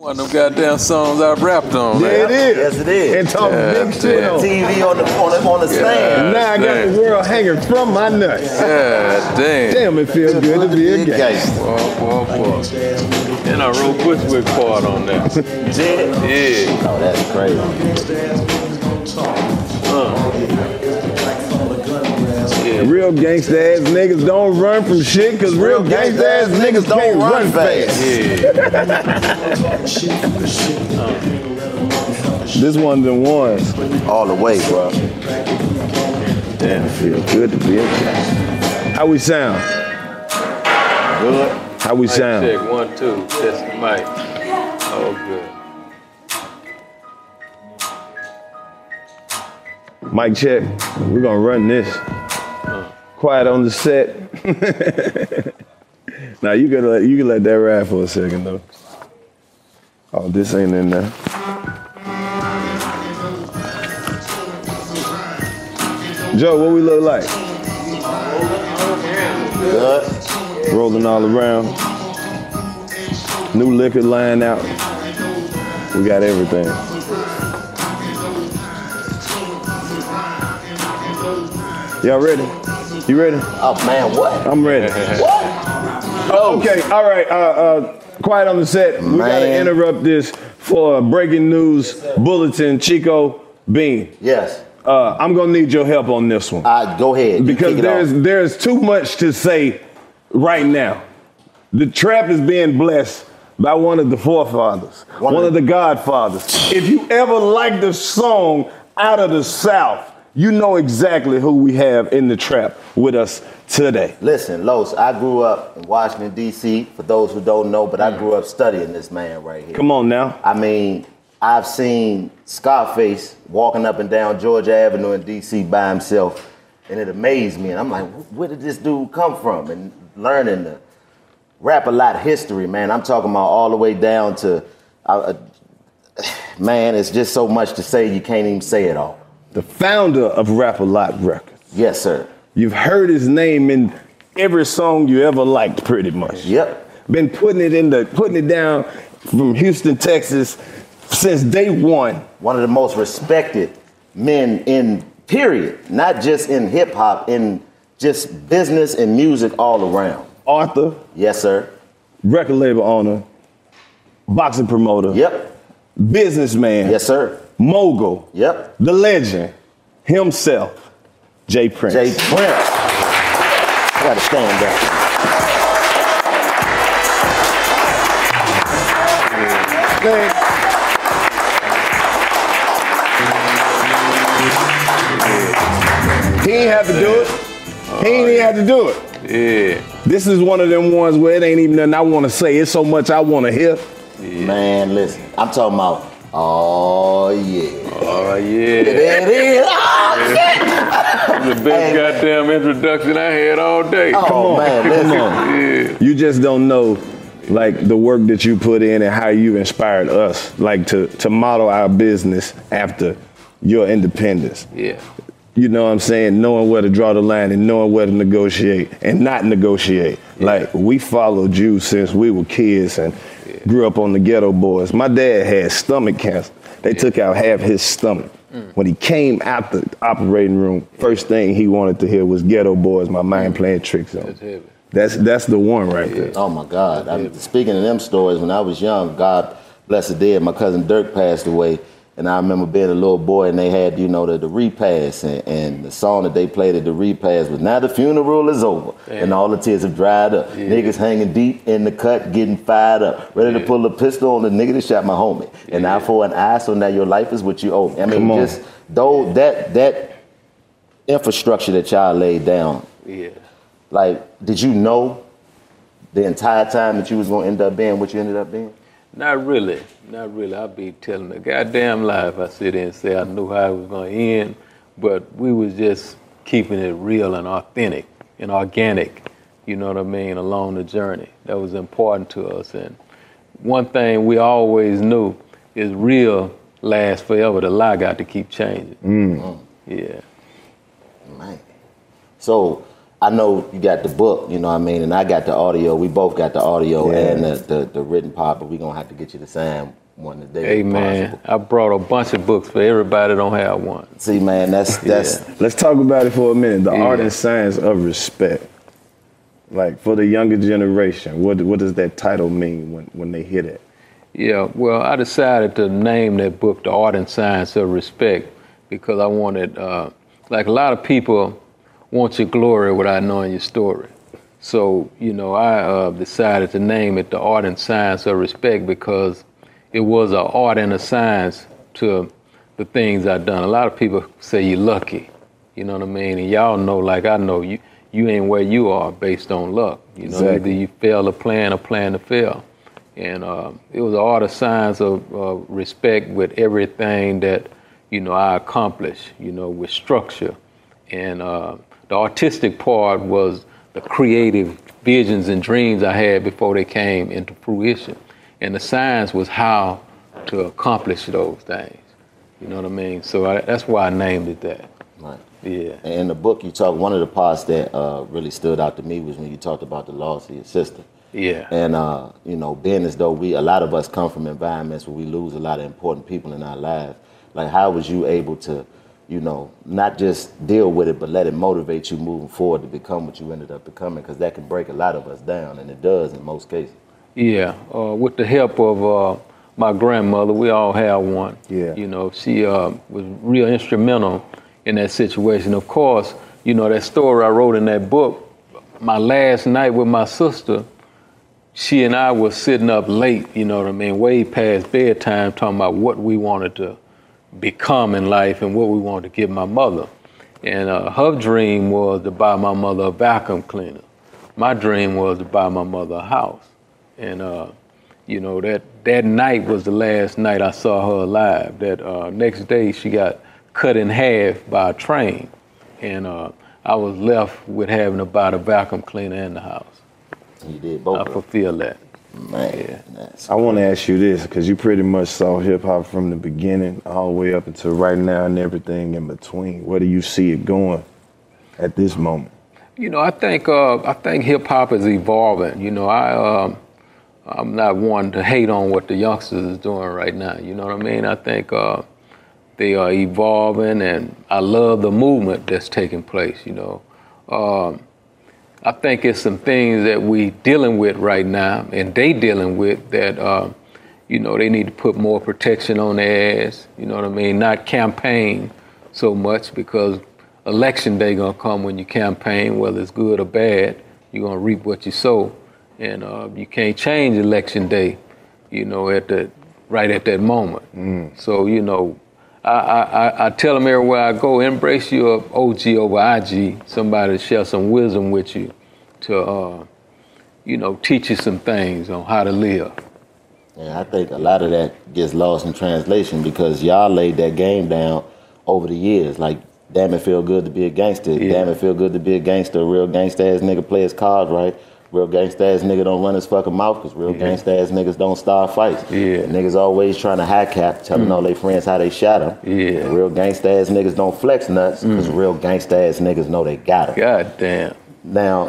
One of them goddamn songs I rapped on. Yeah, it is. Yes, it is. And talk big shit on TV on the stand. Now I got the world hanging from my nuts. Yeah, damn. Damn, it feels good to be a gangster. Boy. And I wrote Bushwick part on that. Did? Yeah. Oh, that's crazy. Yeah. Real gangsta ass niggas don't run from shit, cause real gangsta ass niggas can't run fast. Yeah. This one of them ones. All the way, bro. Damn, it feels good to be a gangster. How we sound? Good. How we Mic sound? check, 1, 2, test the mic. Oh, good. Mic check. We're gonna run this. Quiet on the set. Now you can let that ride for a second though. Oh, this ain't in there. Joe, what we look like? Good. Rolling all around. New liquor line out. We got everything. Y'all ready? You ready? Oh man, what? I'm ready. What? Oh, okay, all right. Quiet on the set. We gotta interrupt this for a breaking news bulletin. Chico Bean. Yes. I'm gonna need your help on this one. Go ahead. Because there's too much to say right now. The trap is being blessed by one of the forefathers, one of the godfathers. If you ever liked a song out of the South, you know exactly who we have in the trap with us today. Listen, Los, I grew up in Washington, D.C., for those who don't know, but I grew up studying this man right here. Come on now. I mean, I've seen Scarface walking up and down Georgia Avenue in D.C. by himself, and it amazed me. And I'm like, where did this dude come from? And learning the Rap-A-Lot history, man. I'm talking about all the way down to, man, it's just so much to say, you can't even say it all. The founder of Rap-A-Lot Records. Yes, sir. You've heard his name in every song you ever liked, pretty much. Yep. Been putting it down from Houston, Texas, since day one. One of the most respected men in period, not just in hip hop, in just business and music all around. Author. Yes, sir. Record label owner. Boxing promoter. Yep. Businessman. Yes, sir. Mogul. Yep. The legend himself, J. Prince. J. Prince. I gotta stand up. He ain't have to do it. He ain't even have to do it. Yeah. This is one of them ones where it ain't even nothing I want to say. It's so much I want to hear. Yeah. Man, listen. I'm talking about, oh yeah. Oh yeah. There it is. Oh shit. The best goddamn introduction I had all day. Oh, Come on, man, listen. come on. Yeah. You just don't know, like, the work that you put in and how you inspired us, like, to model our business after your independence. Yeah. You know what I'm saying? Knowing where to draw the line and knowing where to negotiate and not negotiate. Yeah. Like, we followed you since we were kids and grew up on the Ghetto Boys. My dad had stomach cancer. They took out half his stomach. When he came out the operating room, first thing he wanted to hear was Ghetto Boys, my mind playing tricks on him. That's the one right there. Oh my God. Speaking of them stories, when I was young, God bless the dead, my cousin Dirk passed away. And I remember being a little boy and they had, you know, the repast and the song that they played at the repast was "Now the funeral is over." Damn. And all the tears have dried up. Yeah. Niggas hanging deep in the cut, getting fired up, ready to pull a pistol on the nigga that shot my homie. And eye for an eye, so now your life is what you owe me. I mean, just though that infrastructure that y'all laid down. Yeah. Like, did you know the entire time that you was gonna end up being what you ended up being? Not really. I'll be telling the goddamn lie if I sit there and say I knew how it was going to end, but we was just keeping it real and authentic and organic, you know what I mean, along the journey. That was important to us. And one thing we always knew is real lasts forever. The lie got to keep changing. Yeah. Man. So I know you got the book, you know what I mean, and I got the audio. We both got the audio and the written part, but we're going to have to get you to sign one today. Hey, man, I brought a bunch of books for everybody that don't have one. See, man, that's. Let's talk about it for a minute. The art and science of respect. Like, for the younger generation, what does that title mean when they hear that? Yeah, well, I decided to name that book The Art and Science of Respect because I wanted, like a lot of people want your glory without knowing your story. So, you know, I decided to name it The Art and Science of Respect because it was an art and a science to the things I've done. A lot of people say you're lucky, you know what I mean? And y'all know, like I know, you ain't where you are based on luck. You know, either you fail to plan or plan to fail. And it was an art of science of respect with everything that, you know, I accomplished, you know, with structure. And the artistic part was the creative visions and dreams I had before they came into fruition. And the science was how to accomplish those things. You know what I mean? So that's why I named it that. Right. Yeah. And in the book, you talk. One of the parts that really stood out to me was when you talked about the loss of your sister. Yeah. And you know, being as though a lot of us come from environments where we lose a lot of important people in our lives. Like, how was you able to, you know, not just deal with it, but let it motivate you moving forward to become what you ended up becoming? Because that can break a lot of us down, and it does in most cases. Yeah. With the help of my grandmother, we all have one. Yeah. You know, she was real instrumental in that situation. Of course, you know, that story I wrote in that book, my last night with my sister, she and I was sitting up late, you know what I mean, way past bedtime, talking about what we wanted to become in life and what we wanted to give my mother. And her dream was to buy my mother a vacuum cleaner. My dream was to buy my mother a house. And, you know, that night was the last night I saw her alive. That next day she got cut in half by a train. And I was left with having to buy the vacuum cleaner and the house. You did both. I fulfilled that. Man, Yeah. I want to ask you this, because you pretty much saw hip-hop from the beginning all the way up until right now and everything in between. Where do you see it going at this moment? You know, I think hip-hop is evolving. You know, I'm not one to hate on what the youngsters is doing right now. You know what I mean? I think they are evolving, and I love the movement that's taking place, you know. I think it's some things that we dealing with right now, and they dealing with that, you know, they need to put more protection on their ass, you know what I mean? Not campaign so much, because election day gonna come when you campaign, whether it's good or bad, you're gonna reap what you sow. And you can't change election day, you know, right at that moment. So, you know, I tell them everywhere I go, embrace your OG over IG, somebody to share some wisdom with you to, you know, teach you some things on how to live. Yeah, I think a lot of that gets lost in translation because y'all laid that game down over the years. Like, damn it feel good to be a gangster. Yeah. Damn it feel good to be a gangster. A real gangsta ass nigga play his cards right. Real gangsta ass nigga don't run his fucking mouth because real gangsta ass niggas don't start fights. Yeah. Niggas always trying to high cap, telling all their friends how they shot them. Yeah. And real gangsta ass niggas don't flex nuts because real gangsta ass niggas know they got them. God damn. Now,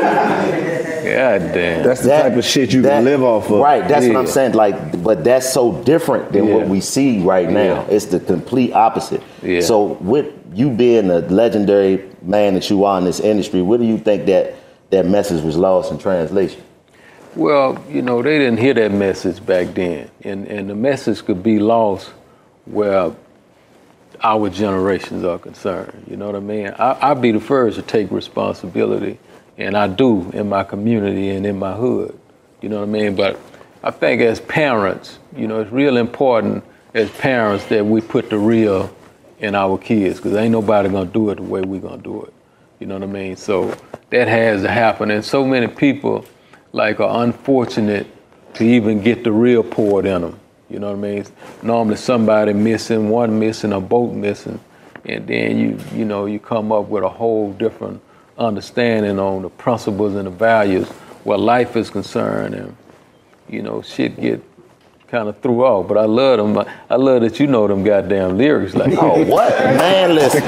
God damn. That's the type of shit you can live off of. Right, that's what Yeah. I'm saying. Like, but that's so different than what we see right now. Yeah. It's the complete opposite. Yeah. So with you being a legendary man that you are in this industry, what do you think that message was lost in translation? Well, you know, they didn't hear that message back then. And the message could be lost where our generations are concerned. You know what I mean? I'll be the first to take responsibility, and I do in my community and in my hood. You know what I mean? But I think as parents, you know, it's real important as parents that we put the real in our kids, because ain't nobody gonna do it the way we gonna do it. You know what I mean? So that has to happen. And so many people like are unfortunate to even get the real poured in them. You know what I mean? Normally somebody missing, one missing, a boat missing, and then you know, you come up with a whole different understanding on the principles and the values where life is concerned, and you know, shit get kind of threw off, but I love them. I love that you know them goddamn lyrics like that. Oh, what? Man, listen,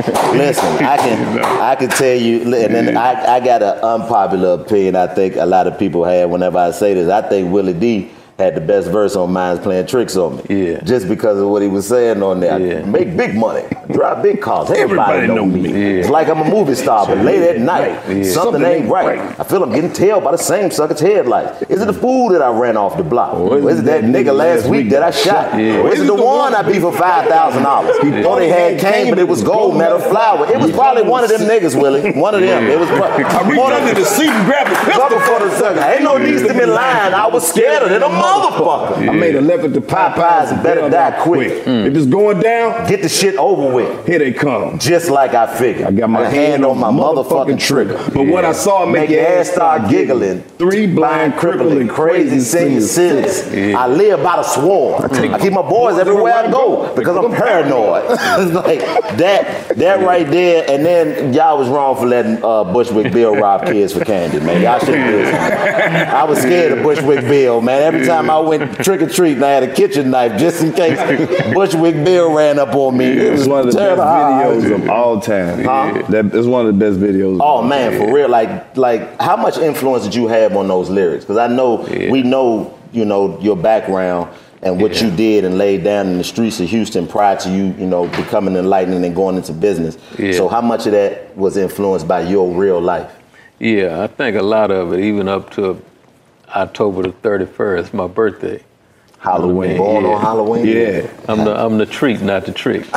I can tell you, and then I got an unpopular opinion I think a lot of people have whenever I say this. I think Willie D had the best verse on Mine's Playing Tricks on Me. Yeah. Just because of what he was saying on there. Yeah. Make big money, drive big cars. Everybody know me. Yeah. It's like I'm a movie star, but late at night, something ain't right. I feel I'm getting tailed by the same sucker's headlights. Is it the fool that I ran off the block? Or is it that nigga last week that I shot? Yeah. Or is it the one I beat for $5,000? He thought he had cane, but it was gold, metal, flour. It was probably one of them niggas, Willie. One of them. It was probably. I reached under the seat and grabbed the pistol. For the sucker. Ain't no need to be lying. I was scared of it. A motherfucker. I made a left at the Popeyes and better die quick. If it's going down, Get the shit over with. here they come. Just like I figured. I got my hand on my motherfucking trigger. But what I saw make your ass start giggling. 3 blind, crippling, crazy senior citizens. I live by the sword. I keep my boys everywhere I go because I'm paranoid. It's like that right there. And then y'all was wrong for letting Bushwick Bill rob kids for candy, man. Y'all shouldn't do this. I was scared of Bushwick Bill, man. Every time I went trick or treat, I had a kitchen knife just in case Bushwick Bill ran up on me. It was one of the best videos of all time. That is one of the best videos. Oh man, for real. Like, how much influence did you have on those lyrics? Because I know we know, you know, your background and what you did and laid down in the streets of Houston prior to you, you know, becoming enlightened and going into business. So how much of that was influenced by your real life? Yeah, I think a lot of it, even up to October the 31st, my birthday. Halloween. Born on Halloween? Yeah. I'm the treat, not the trick.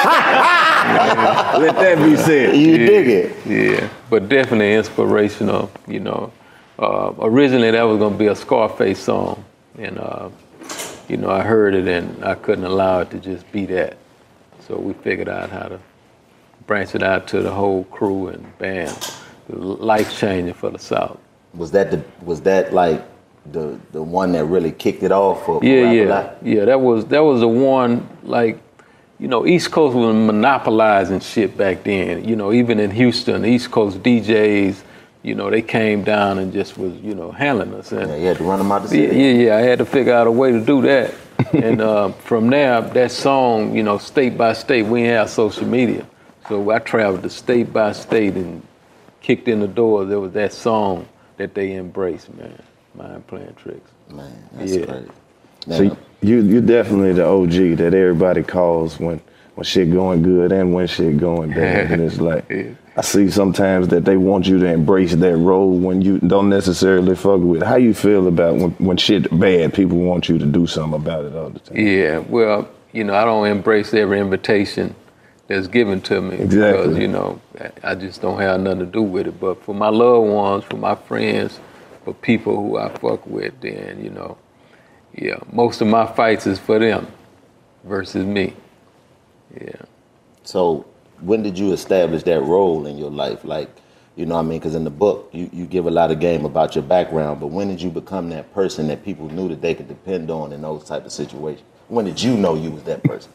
Let that be said. You dig it? Yeah, but definitely inspirational, you know. Originally that was gonna be a Scarface song, and you know, I heard it and I couldn't allow it to just be that. So we figured out how to branch it out to the whole crew and band. Life changing for the South. Was that like the one that really kicked it off for Yeah. That was the one, like, you know, East Coast was monopolizing shit back then. You know, even in Houston, East Coast DJs, you know, they came down and just was, you know, handling us. And you had to run them out the city. Yeah. I had to figure out a way to do that. And from there, that song, you know, state by state, we didn't have social media. So I traveled to state by state and kicked in the door. There was that song that they embraced, man. Mind Playing Tricks. Man, that's great. So you're definitely the OG that everybody calls when shit going good and when shit going bad. And it's like, I see sometimes that they want you to embrace that role when you don't necessarily fuck with it. How you feel about when shit bad, people want you to do something about it all the time? Yeah, well, you know, I don't embrace every invitation that's given to me. Exactly. Because, you know, I just don't have nothing to do with it. But for my loved ones, for my friends, for people who I fuck with, then, you know, yeah, most of my fights is for them versus me. Yeah. So when did you establish that role in your life? Like, you know what I mean? Because in the book, you give a lot of game about your background, but when did you become that person that people knew that they could depend on in those type of situations? When did you know you was that person?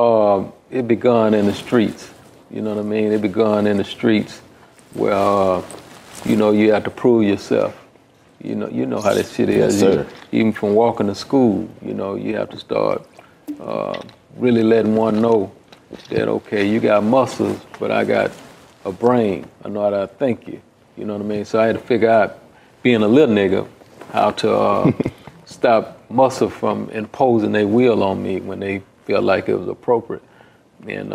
It begun in the streets. You know what I mean? It begun in the streets where, you know, you have to prove yourself. You know how that shit is. Yes, sir. Even from walking to school, you know, you have to start really letting one know that, okay, you got muscles, but I got a brain. I know how to think you. You know what I mean? So I had to figure out, being a little nigga, how to stop muscle from imposing their will on me when they felt like it was appropriate. And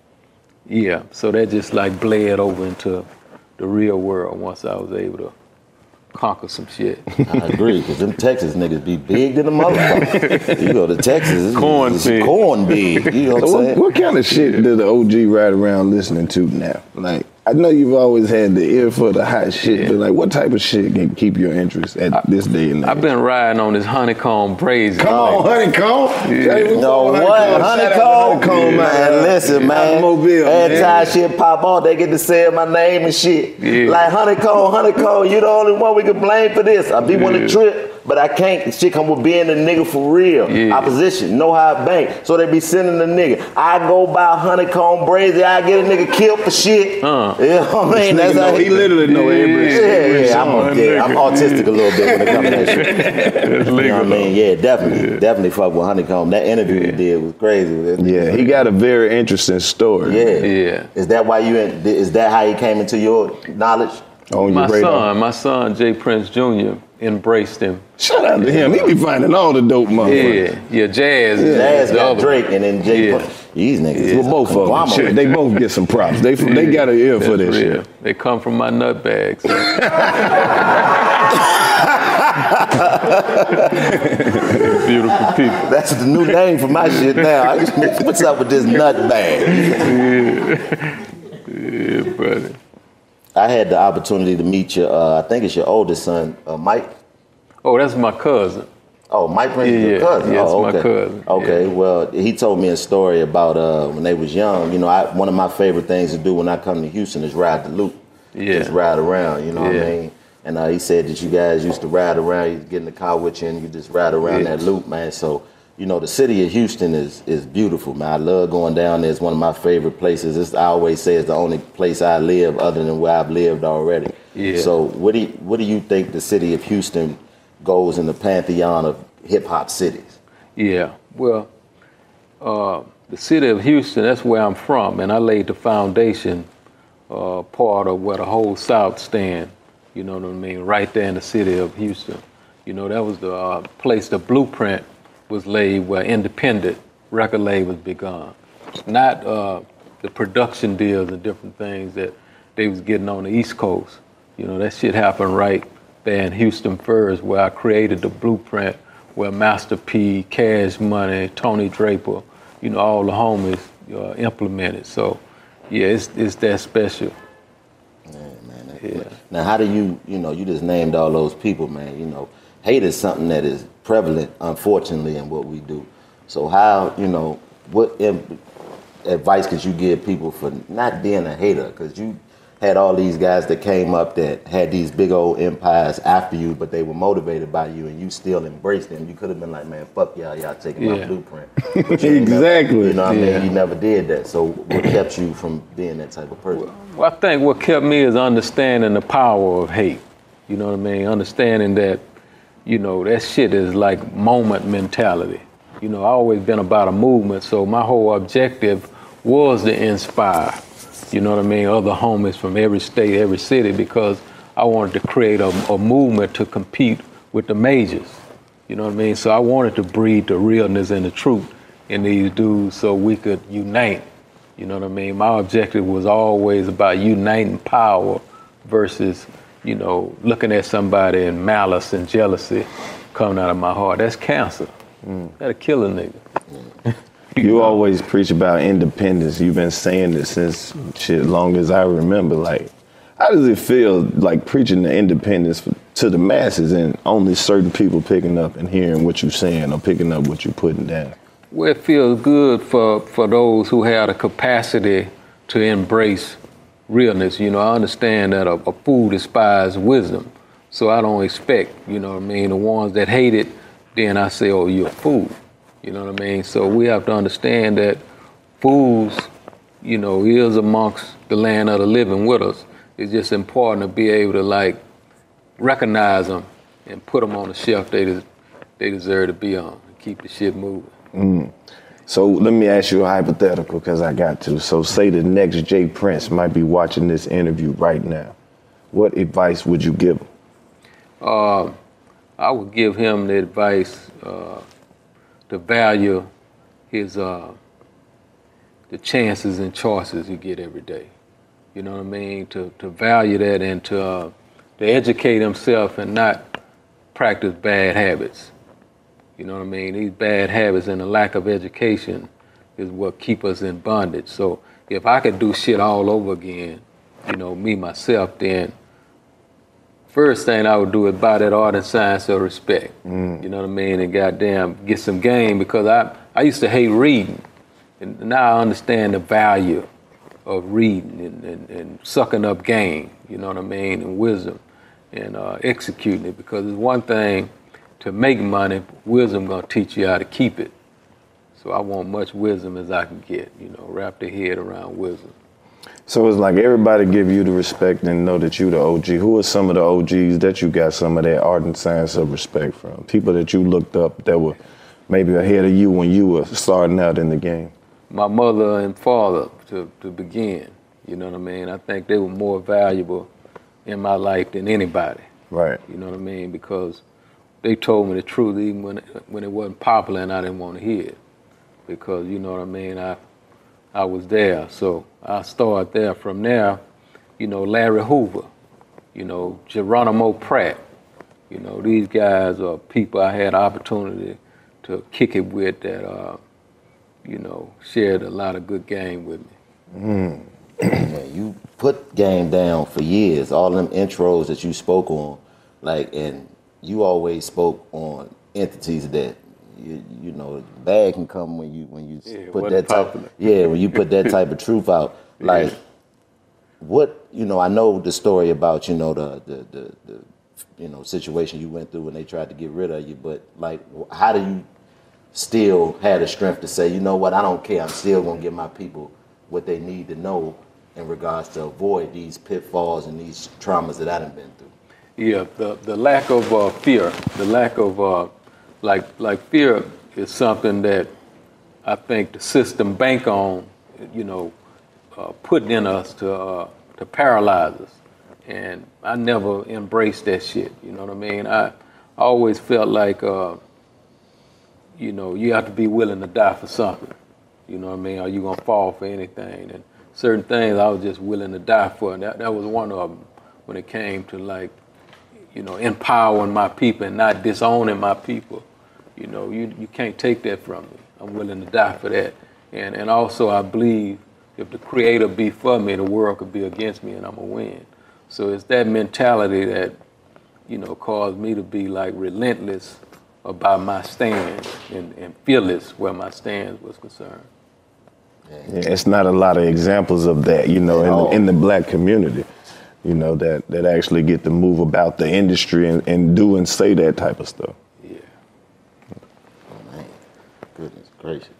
yeah, so that just like bled over into the real world once I was able to conquer some shit. I agree, because them Texas niggas be big than a motherfucker. You go to Texas, it's corn big. You know what I'm saying? What kind of shit does the OG ride around listening to now? Like, I know you've always had the ear for the hot shit, but like, what type of shit can keep your interest at this day and age? I've been riding on this honeycomb brazen. Come on, honeycomb. You know what? Honeycomb, man. Listen, man. Every time shit pop off, they get to say my name and shit. Yeah. Like honeycomb, you the only one we can blame for this. I be want to trip. but I can't. Shit come with being a nigga for real. Yeah. Opposition, know how I bank. So they be sending the nigga. I go buy honeycomb braids, I get a nigga killed for shit. You know what I mean? That's how he literally know every I'm autistic a little bit when it comes to that shit. You know what I mean? Yeah, definitely fuck with honeycomb. That interview you did was crazy. Yeah, he got a very interesting story. Yeah. Is that why is that how he came into your knowledge? On your radar? My son, Jay Prince Jr., embraced him. Shout out to him. He be finding all the dope motherfuckers. Yeah, Jazz. Jazz got Drake and then Jay Prince. These niggas. Well, both of them. They both get some props. They got an ear for this shit. They come from my nut bags. Beautiful people. That's the new name for my shit now. What's up with this nut bag? Yeah, brother. I had the opportunity to meet your, I think it's your oldest son, Mike. Oh, that's my cousin. Oh, Mike Prince is your cousin? Yeah, oh, my cousin. Okay, well, he told me a story about when they was young. You know, one of my favorite things to do when I come to Houston is ride the loop. Yeah. Just ride around, you know what I mean? And he said that you guys used to ride around, you get in the car with you and you just ride around that loop, man. So, you know, the city of Houston is beautiful, man. I love going down there. It's one of my favorite places. I always say it's the only place I live other than where I've lived already. Yeah. So what do you think the city of Houston goes in the pantheon of hip-hop cities? Yeah, well, the city of Houston, that's where I'm from, and I laid the foundation part of where the whole South stand, you know what I mean, right there in the city of Houston. You know, that was the place, the blueprint was laid where independent record labels begun. Not the production deals and different things that they was getting on the East Coast. You know, that shit happened right there in Houston first, where I created the blueprint, where Master P, Cash Money, Tony Draper, you know, all the homies implemented. So, yeah, it's that special. Man. Now, how do you know, you just named all those people, man. You know, hate is something that is prevalent, unfortunately, in what we do. So how, you know, what advice could you give people for not being a hater? Because you had all these guys that came up that had these big old empires after you, but they were motivated by you, and you still embraced them. You could have been like, man, fuck y'all taking my blueprint. Exactly. You know what I mean? You never did that. So what kept you from being that type of person? Well, I think what kept me is understanding the power of hate. You know what I mean? Understanding that, you know, that shit is like moment mentality. You know, I've always been about a movement, so my whole objective was to inspire, you know what I mean, other homies from every state, every city, because I wanted to create a movement to compete with the majors. You know what I mean? So I wanted to breed the realness and the truth in these dudes so we could unite. You know what I mean? My objective was always about uniting power versus, you know, looking at somebody in malice and jealousy coming out of my heart. That's cancer. That'll kill a nigga. You always preach about independence. You've been saying this since shit long as I remember. Like, how does it feel like preaching the independence to the masses and only certain people picking up and hearing what you're saying or picking up what you're putting down? Well, it feels good for those who have the capacity to embrace realness. You know, I understand that a fool despises wisdom, so I don't expect, you know what I mean, the ones that hate it, then I say, oh, you're a fool. You know what I mean? So we have to understand that fools, you know, is amongst the land of the living with us. It's just important to be able to, like, recognize them and put them on the shelf they deserve to be on and keep the shit moving. So let me ask you a hypothetical, because I got to. So say the next Jay Prince might be watching this interview right now. What advice would you give him? I would give him the advice to value his the chances and choices he get every day. You know what I mean? To value that and to educate himself and not practice bad habits. You know what I mean? These bad habits and the lack of education is what keep us in bondage. So if I could do shit all over again, you know, me, myself, then first thing I would do is buy that art and science of respect. You know what I mean? And goddamn, get some game, because I used to hate reading. And now I understand the value of reading and sucking up game, you know what I mean, and wisdom, and executing it. Because it's one thing to make money. Wisdom gonna teach you how to keep it. So I want much wisdom as I can get, wrap their head around wisdom. So it's like everybody give you the respect and know that you the OG. Who are some of the OGs that you got some of that ardent sense of respect from? People that you looked up that were maybe ahead of you when you were starting out in the game? My mother and father to begin, you know what I mean? I think they were more valuable in my life than anybody. Right. You know what I mean? Because they told me the truth even when it wasn't popular and I didn't want to hear it. Because, you know what I mean, I was there. So I started there. From there, Larry Hoover, Geronimo Pratt, these guys are people I had opportunity to kick it with that, shared a lot of good game with me. Man, you put game down for years. All them intros that you spoke on, and you always spoke on entities that bad can come when you put that type. When you put that type of truth out. What I know the story about the situation you went through when they tried to get rid of you, but how do you still have the strength to say, you know what, I don't care, I'm still gonna give my people what they need to know in regards to avoid these pitfalls and these traumas that I done been through? Yeah, the lack of fear, the lack of like fear is something that I think the system bank on, putting in us to paralyze us. And I never embraced that shit, you know what I mean? I always felt like, you have to be willing to die for something, you know what I mean? Are you gonna fall for anything? And certain things I was just willing to die for, and that was one of them when it came to empowering my people and not disowning my people. You can't take that from me. I'm willing to die for that. And also I believe if the Creator be for me, the world could be against me and I'm gonna win. So it's that mentality that, caused me to be relentless about my stand and fearless where my stand was concerned. Yeah, it's not a lot of examples of that, in the black community, that actually get to move about the industry and do and say that type of stuff. Yeah. Oh, man. Goodness gracious.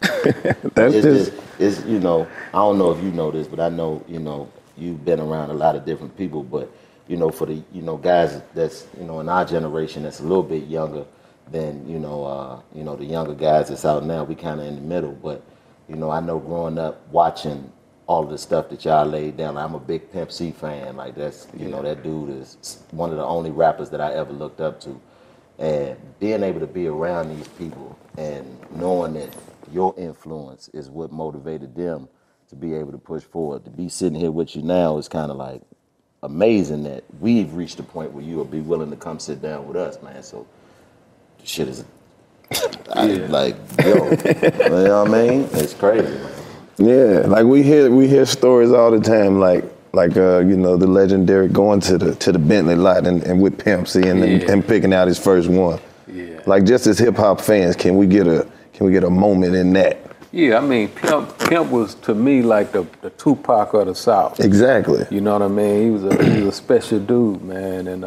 It's I don't know if you know this, but I know, you've been around a lot of different people, but, for the, guys that's, in our generation that's a little bit younger than, the younger guys that's out now, we kind of in the middle, but, I know growing up watching all of the stuff that y'all laid down, I'm a big Pimp C fan, that's, that dude is one of the only rappers that I ever looked up to, and being able to be around these people and knowing that your influence is what motivated them to be able to push forward. To be sitting here with you now is kind of amazing that we've reached a point where you will be willing to come sit down with us, man. So the shit is, yo, you know what I mean? It's crazy, man. Yeah, we hear stories all the time, the legendary going to the Bentley lot and with Pimp C and picking out his first one. Yeah. Just as hip hop fans, can we get a moment in that? Yeah, I mean, Pimp was to me like the Tupac of the South. Exactly. You know what I mean? He was a special dude, man. And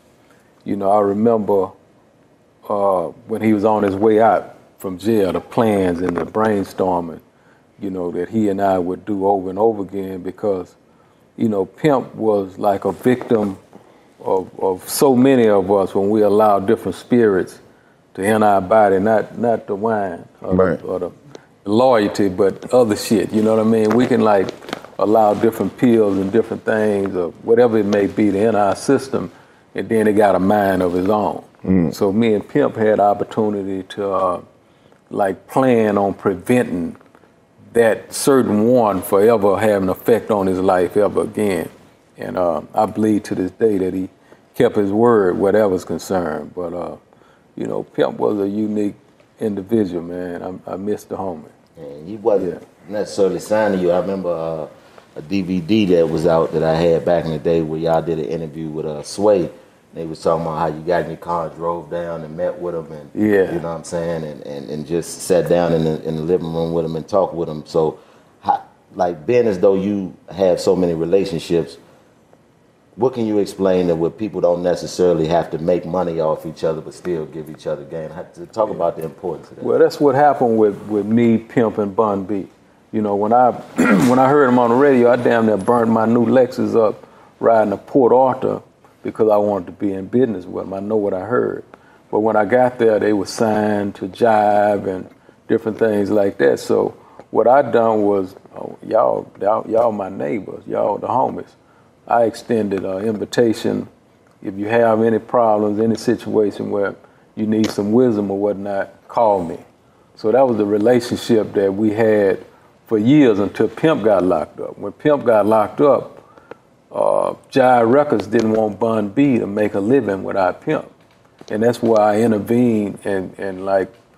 I remember when he was on his way out from jail, the plans and the brainstorming, that he and I would do over and over again because, Pimp was like a victim of so many of us when we allow different spirits to enter our body, not the wine or the loyalty, but other shit, you know what I mean? We can allow different pills and different things or whatever it may be to enter our system, and then it got a mind of its own. So me and Pimp had opportunity to plan on preventing that certain one forever having an effect on his life ever again. And I believe to this day that he kept his word, whatever's concerned. But, Pimp was a unique individual, man. I miss the homie. And he wasn't necessarily signed to you. I remember a DVD that was out that I had back in the day where y'all did an interview with Sway. They was talking about how you got in your car, drove down and met with him, and you know what I'm saying, and just sat down in the living room with him and talked with him. So, being as though you have so many relationships, what can you explain that where people don't necessarily have to make money off each other, but still give each other game? Talk about the importance of that. Well, that's what happened with me, Pimp, and Bun B. You know, when I when I heard him on the radio, I damn near burned my new Lexus up riding to Port Arthur because I wanted to be in business with them. I know what I heard. But when I got there, they were signed to Jive and different things like that. So what I done was, y'all my neighbors, y'all the homies. I extended an invitation. If you have any problems, any situation where you need some wisdom or whatnot, call me. So that was the relationship that we had for years until Pimp got locked up. When Pimp got locked up, Jive Records didn't want Bun B to make a living without Pimp. And that's why I intervened and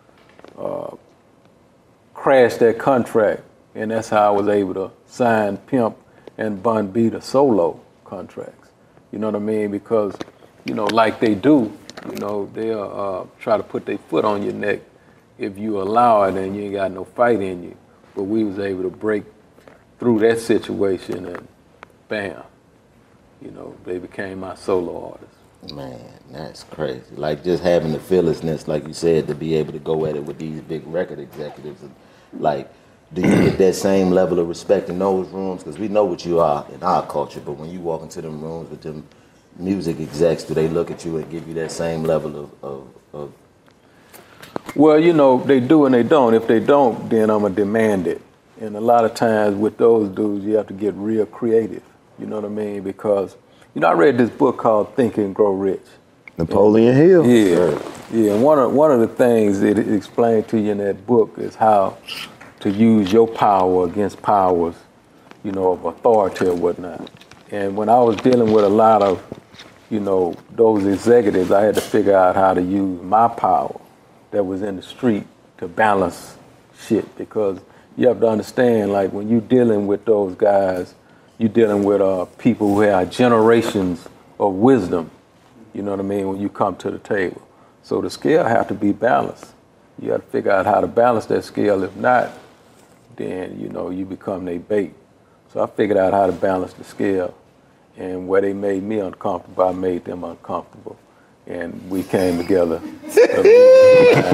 crashed that contract. And that's how I was able to sign Pimp and Bun B to solo contracts. You know what I mean? Because, you know, like they do, you know, they'll try to put their foot on your neck if you allow it and you ain't got no fight in you. But we was able to break through that situation and bam, you know, they became my solo artists. Man, that's crazy. Like just having the fearlessness, like you said, to be able to go at it with these big record executives. And like, do you get that same level of respect in those rooms? Because we know what you are in our culture, but when you walk into them rooms with them music execs, do they look at you and give you that same level of Well, you know, they do and they don't. If they don't, then I'm going to demand it. And a lot of times with those dudes, you have to get real creative. You know what I mean? Because, you know, I read this book called Think and Grow Rich. Napoleon Hill. Yeah, yeah. And one of the things it explained to you in that book is how to use your power against powers, you know, of authority or whatnot. And when I was dealing with a lot of, you know, those executives, I had to figure out how to use my power that was in the street to balance shit. Because you have to understand, like, when you're dealing with those guys, you're dealing with people who have generations of wisdom, you know what I mean, when you come to the table. So the scale have to be balanced. You have to figure out how to balance that scale. If not, then, you know, you become their bait. So I figured out how to balance the scale. And where they made me uncomfortable, I made them uncomfortable. And we came together. Hey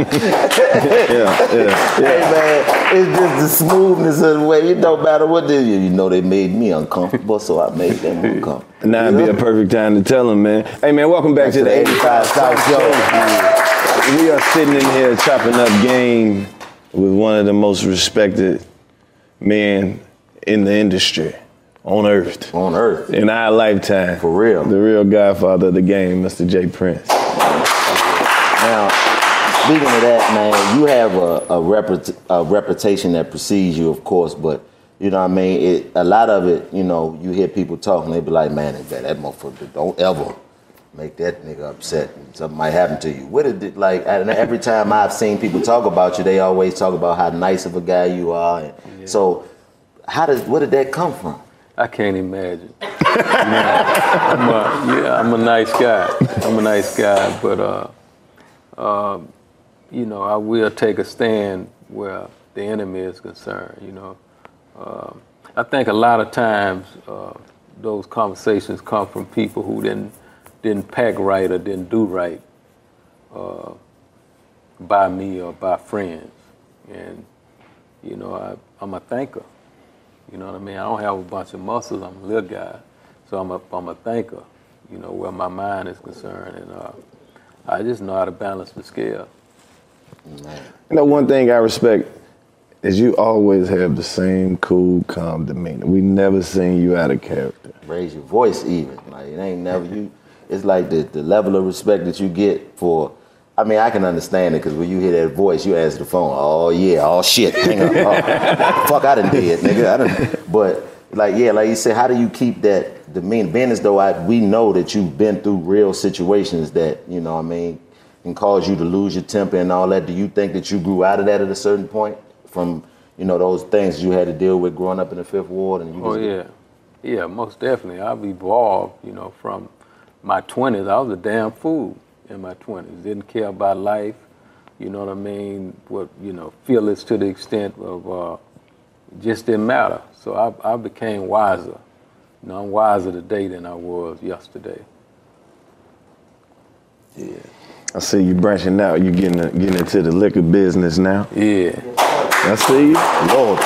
man, it's just the smoothness of the way. It don't matter what they do. You know, they made me uncomfortable, so I made them uncomfortable. Now it'd be a perfect time to tell them, man. Hey man, welcome back to the 85 South Show. We are sitting in here chopping up game with one of the most respected men in the industry. On earth. On earth. In our lifetime. For real. The real godfather of the game, Mr. J. Prince. Now, speaking of that, man, you have a reputation that precedes you, of course, but, you know what I mean, a lot of it, you know, you hear people talking, they be like, man, that motherfucker, don't ever make that nigga upset. Something might happen to you. What did it, like, and every time I've seen people talk about you, they always talk about how nice of a guy you are. And yeah. So, where did that come from? I can't imagine. I'm a nice guy. I'm a nice guy, but you know, I will take a stand where the enemy is concerned. You know, I think a lot of times those conversations come from people who didn't pack right or didn't do right by me or by friends, and you know, I'm a thinker. You know what I mean? I don't have a bunch of muscles. I'm a little guy, so I'm a thinker. You know, where my mind is concerned, and I just know how to balance the scale. Man. You know, one thing I respect is you always have the same cool, calm demeanor. We never seen you out of character. Raise your voice even. Like it ain't never you. It's like the level of respect that you get for. I mean, I can understand it because when you hear that voice, you answer the phone. Oh yeah, oh shit, hang up. Oh, fuck, I done did, nigga. But like yeah, like you said, how do you keep that demeanor? Being as though we know that you've been through real situations that you know, what I mean, can cause you to lose your temper and all that. Do you think that you grew out of that at a certain point from you know those things you had to deal with growing up in the Fifth Ward? And you yeah, most definitely. I've evolved. You know, from my 20s, I was a damn fool. In my 20s, didn't care about life, you know what I mean? What you know, fearless to the extent of just didn't matter. So I became wiser, You know, I'm wiser today than I was yesterday. Yeah. I see you branching out. You getting into the liquor business now. Yeah. I see you. Lord.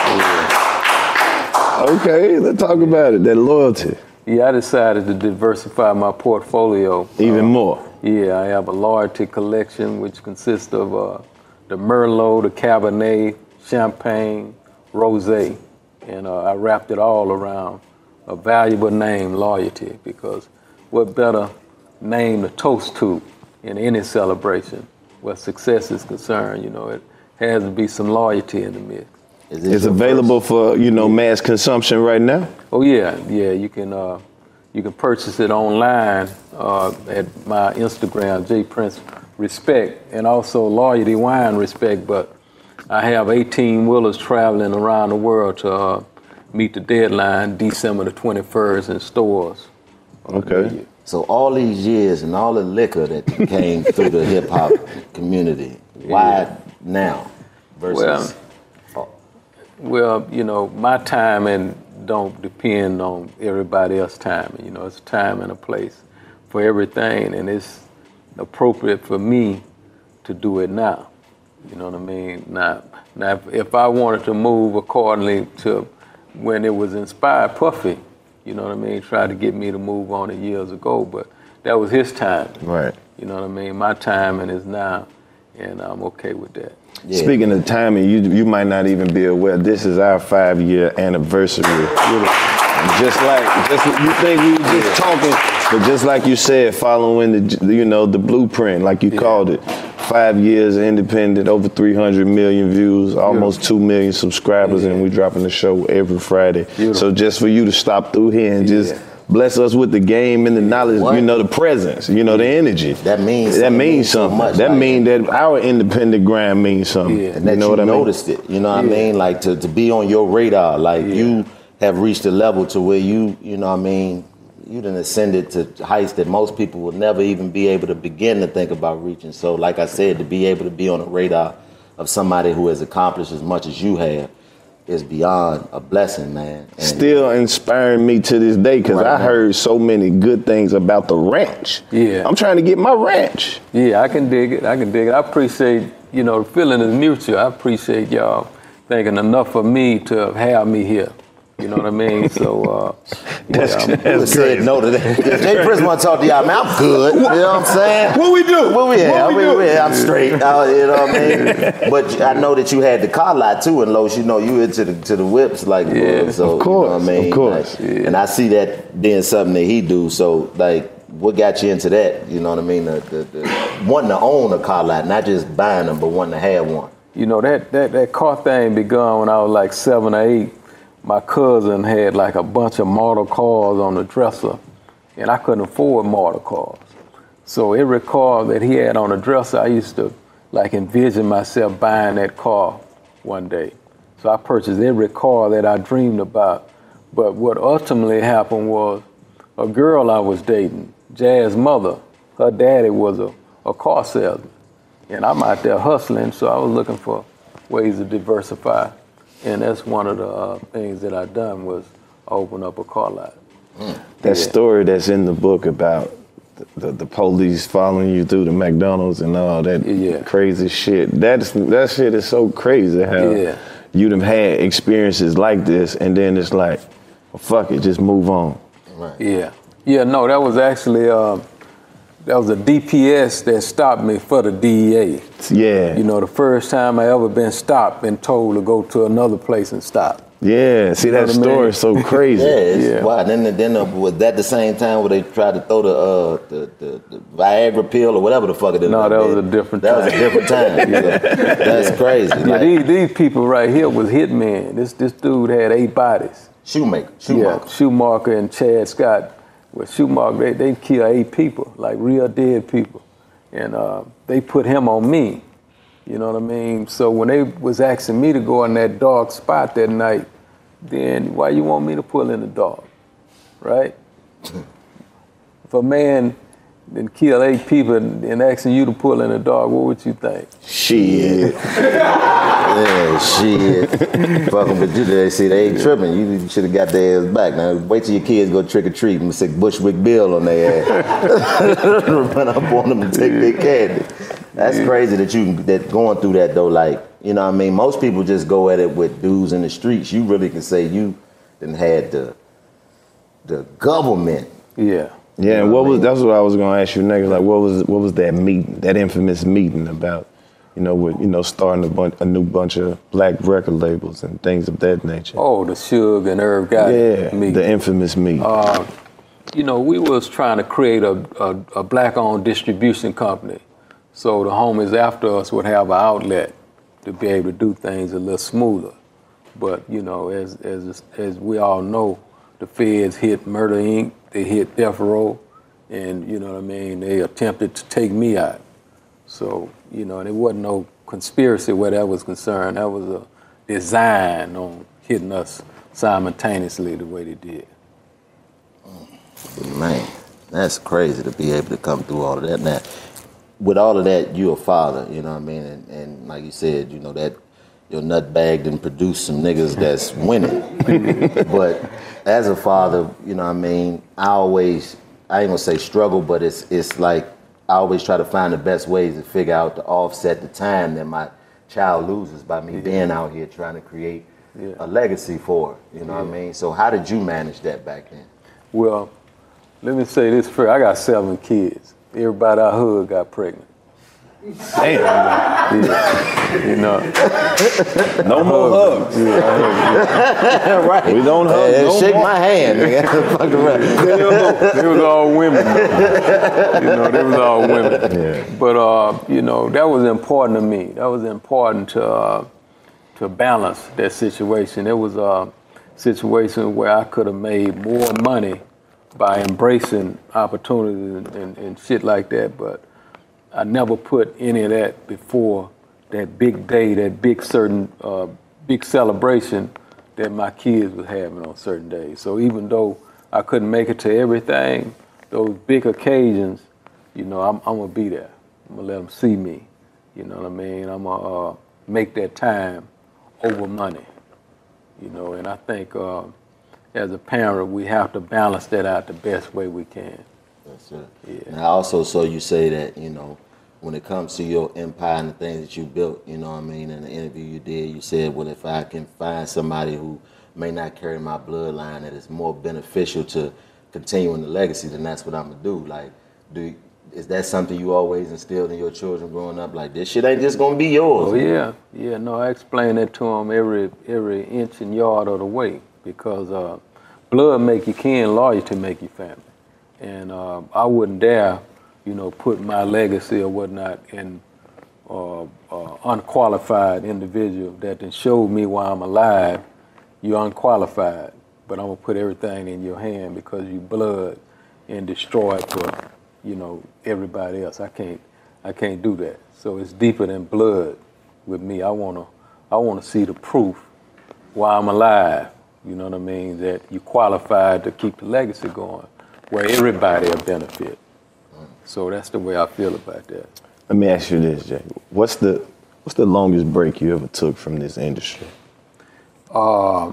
Yeah. Okay, let's talk about it. That loyalty. Yeah, I decided to diversify my portfolio. Even more. Yeah, I have a loyalty collection which consists of the Merlot, the Cabernet, Champagne, Rosé, and I wrapped it all around a valuable name, loyalty, because what better name to toast to in any celebration where success is concerned? You know, it has to be some loyalty in the mix. It's available for, mass consumption right now? Oh yeah, you can purchase it online at my Instagram, J Prince Respect, and also Loyalty Wine Respect. But I have 18 wheelers traveling around the world to meet the deadline, December the 21st, in stores. Okay. So all these years and all the liquor that came through the hip hop community, why now versus? Well, my timing don't depend on everybody else's timing. It's a time and a place for everything, and it's appropriate for me to do it now. You know what I mean? Now, if I wanted to move accordingly to when it was inspired, Puffy, you know what I mean, tried to get me to move on it years ago, but that was his time. Right. You know what I mean? My timing is now, and I'm okay with that. Yeah. Speaking of timing, you might not even be aware, this is our 5-year anniversary. You think we were just talking, but just like you said, following the blueprint, like you called it. 5 years independent, over 300 million views, almost 2 million subscribers, and we dropping the show every Friday. Beautiful. So just for you to stop through here and just bless us with the game and the knowledge, the presence, the energy. That means something. So much. That means that our independent grind means something. Yeah. And that you noticed it. You know what I mean? Like to be on your radar, like you have reached a level to where you know what I mean, you done ascended to heights that most people would never even be able to begin to think about reaching. So like I said, to be able to be on the radar of somebody who has accomplished as much as you have is beyond a blessing, man. And still inspiring me to this day, because I heard so many good things about the ranch. Yeah. I'm trying to get my ranch. Yeah, I can dig it. I appreciate, the feeling is mutual. I appreciate y'all thinking enough of me to have me here. You know what I mean? So, that's said no to that. If J Prince want to talk to y'all, man, I'm good. You know what I'm saying? What we do? I'm straight. You know what I mean? But I know that you had the car lot too, and Los, you into the whips, like, so of course, you know what I mean? Of course. Like, and I see that being something that he do. So, like, what got you into that? You know what I mean? The wanting to own a car lot, not just buying them, but wanting to have one. That car thing begun when I was like 7 or 8. My cousin had like a bunch of model cars on the dresser, and I couldn't afford model cars. So every car that he had on the dresser, I used to like envision myself buying that car one day. So I purchased every car that I dreamed about. But what ultimately happened was a girl I was dating, Jazz's mother, her daddy was a car salesman. And I'm out there hustling, so I was looking for ways to diversify. And that's one of the things that I done was open up a car lot. That story that's in the book about the police following you through the McDonald's and all that crazy shit. That shit is so crazy how you done had experiences like this, and then it's like, well, fuck it, just move on. Right. Yeah, no, that was actually, that was a DPS that stopped me for the DEA. Yeah. The first time I ever been stopped and told to go to another place and stop. Yeah, see, that story is so crazy. Wow. Then was that the same time where they tried to throw the Viagra pill or whatever the fuck it is? No, that was a different time. That was a different time. That's crazy. Yeah, these people right here was hitmen. This dude had 8 bodies. Shoemaker. Yeah, Schumacher and Chad Scott. Well, Schumacher, they killed 8 people, like real dead people. And they put him on me. You know what I mean? So when they was asking me to go in that dark spot that night, then why you want me to pull in the dark, right? If a man then kill 8 people and asking you to pull in the dark, what would you think? Shit. Shit. Fucking, but they see they ain't tripping. You should have got their ass back. Now wait till your kids go trick or treat and stick Bushwick Bill on their ass. Run up on them and take their candy. That's crazy that going through that though. Like, you know what I mean? Most people just go at it with dudes in the streets. You really can say you done had the government. Yeah. Yeah, and that's what I was gonna ask you next. Like, what was that meeting, that infamous meeting about? With starting a new bunch of black record labels and things of that nature. Oh, the Suge and Irv Gotti meeting. The infamous meeting. We was trying to create a black-owned distribution company, so the homies after us would have an outlet to be able to do things a little smoother. But as we all know, the feds hit Murder Inc., they hit Death Row, and they attempted to take me out. So, there wasn't no conspiracy where that was concerned. That was a design on hitting us simultaneously the way they did. Man, that's crazy to be able to come through all of that. Now, with all of that, you're a father, you know what I mean? And like you said, that your nut bag didn't produce some niggas that's winning. But as a father, you know what I mean, I ain't gonna say struggle, but it's like, I always try to find the best ways to figure out to offset the time that my child loses by me being out here trying to create a legacy for her, you know what I mean? So how did you manage that back then? Well, let me say this first. I got 7 kids. Everybody I hugged got pregnant. Damn. No more hugs. Right. We don't hug. No shake more. my hand. They was all women. They was all women. Yeah. But that was important to me. That was important to balance that situation. It was a situation where I could have made more money by embracing opportunities and shit like that, but I never put any of that before that big day, that big celebration that my kids was having on certain days. So even though I couldn't make it to everything, those big occasions, I'm gonna be there. I'm gonna let them see me. You know what I mean? I'm gonna make that time over money. And I think as a parent, we have to balance that out the best way we can. That's it. Yeah. And I also saw you say that, when it comes to your empire and the things that you built, in the interview you did, you said, well, if I can find somebody who may not carry my bloodline that is more beneficial to continuing the legacy, then that's what I'm gonna do. Like, is that something you always instilled in your children growing up? Like, this shit ain't just gonna be yours. Oh yeah, no, I explain that to them every inch and yard of the way, because blood make you kin, loyalty make you family. And I wouldn't dare, put my legacy or whatnot in unqualified individual that then showed me why I'm alive. You're unqualified, but I'm gonna put everything in your hand because you blood and destroy it for, everybody else. I can't do that. So it's deeper than blood with me. I wanna see the proof why I'm alive. You know what I mean? That you qualified to keep the legacy going, where everybody will benefit. So that's the way I feel about that. Let me ask you this, Jay. What's the longest break you ever took from this industry? I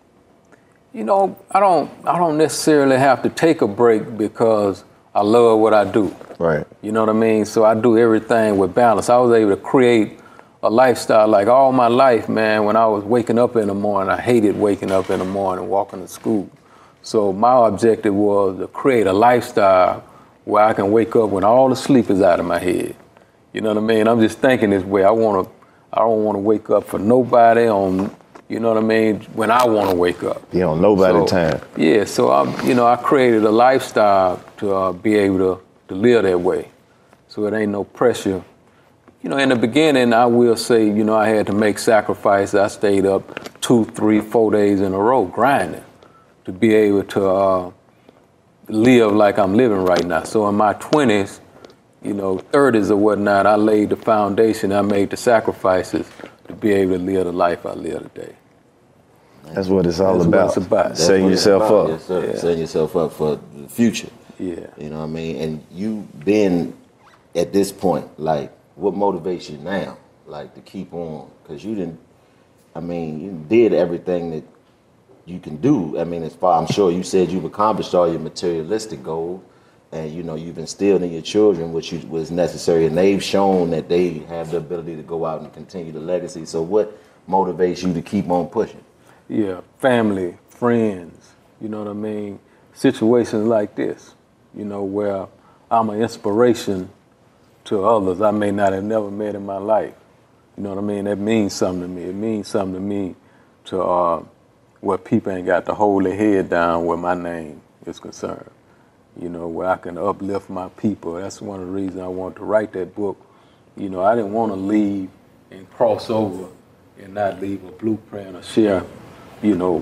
don't necessarily have to take a break because I love what I do. Right. You know what I mean? So I do everything with balance. I was able to create a lifestyle like all my life, man. When I was waking up in the morning, I hated waking up in the morning, walking to school. So my objective was to create a lifestyle where I can wake up when all the sleep is out of my head. You know what I mean? I'm just thinking this way. I don't want to wake up for nobody on, you know what I mean, when I want to wake up. You on nobody time. Yeah, so I created a lifestyle to be able to live that way. So it ain't no pressure. In the beginning, I will say, I had to make sacrifices. I stayed up 2, 3, 4 days in a row grinding to be able to live like I'm living right now. So in my 20s, 30s or whatnot, I laid the foundation. I made the sacrifices to be able to live the life I live today. That's what it's all That's about. what it's about. Setting yourself up. Yes, sir. Yeah. Setting yourself up for the future. Yeah. You know what I mean? And you been at this point, like, what motivates you now, like, to keep on? Because you I mean, you did everything that you can do. I mean, as far I'm sure you said you've accomplished all your materialistic goals, and you know you've instilled in your children what was necessary, and they've shown that they have the ability to go out and continue the legacy. So, what motivates you to keep on pushing? Yeah, family, friends. You know what I mean? Situations like this, you know, where I'm an inspiration to others I may not have never met in my life. You know what I mean? That means something to me. It means something to me to where people ain't got to hold their head down where my name is concerned. You know, where I can uplift my people. That's one of the reasons I wanted to write that book. You know, I didn't want to leave and cross over and not leave a blueprint or share, you know,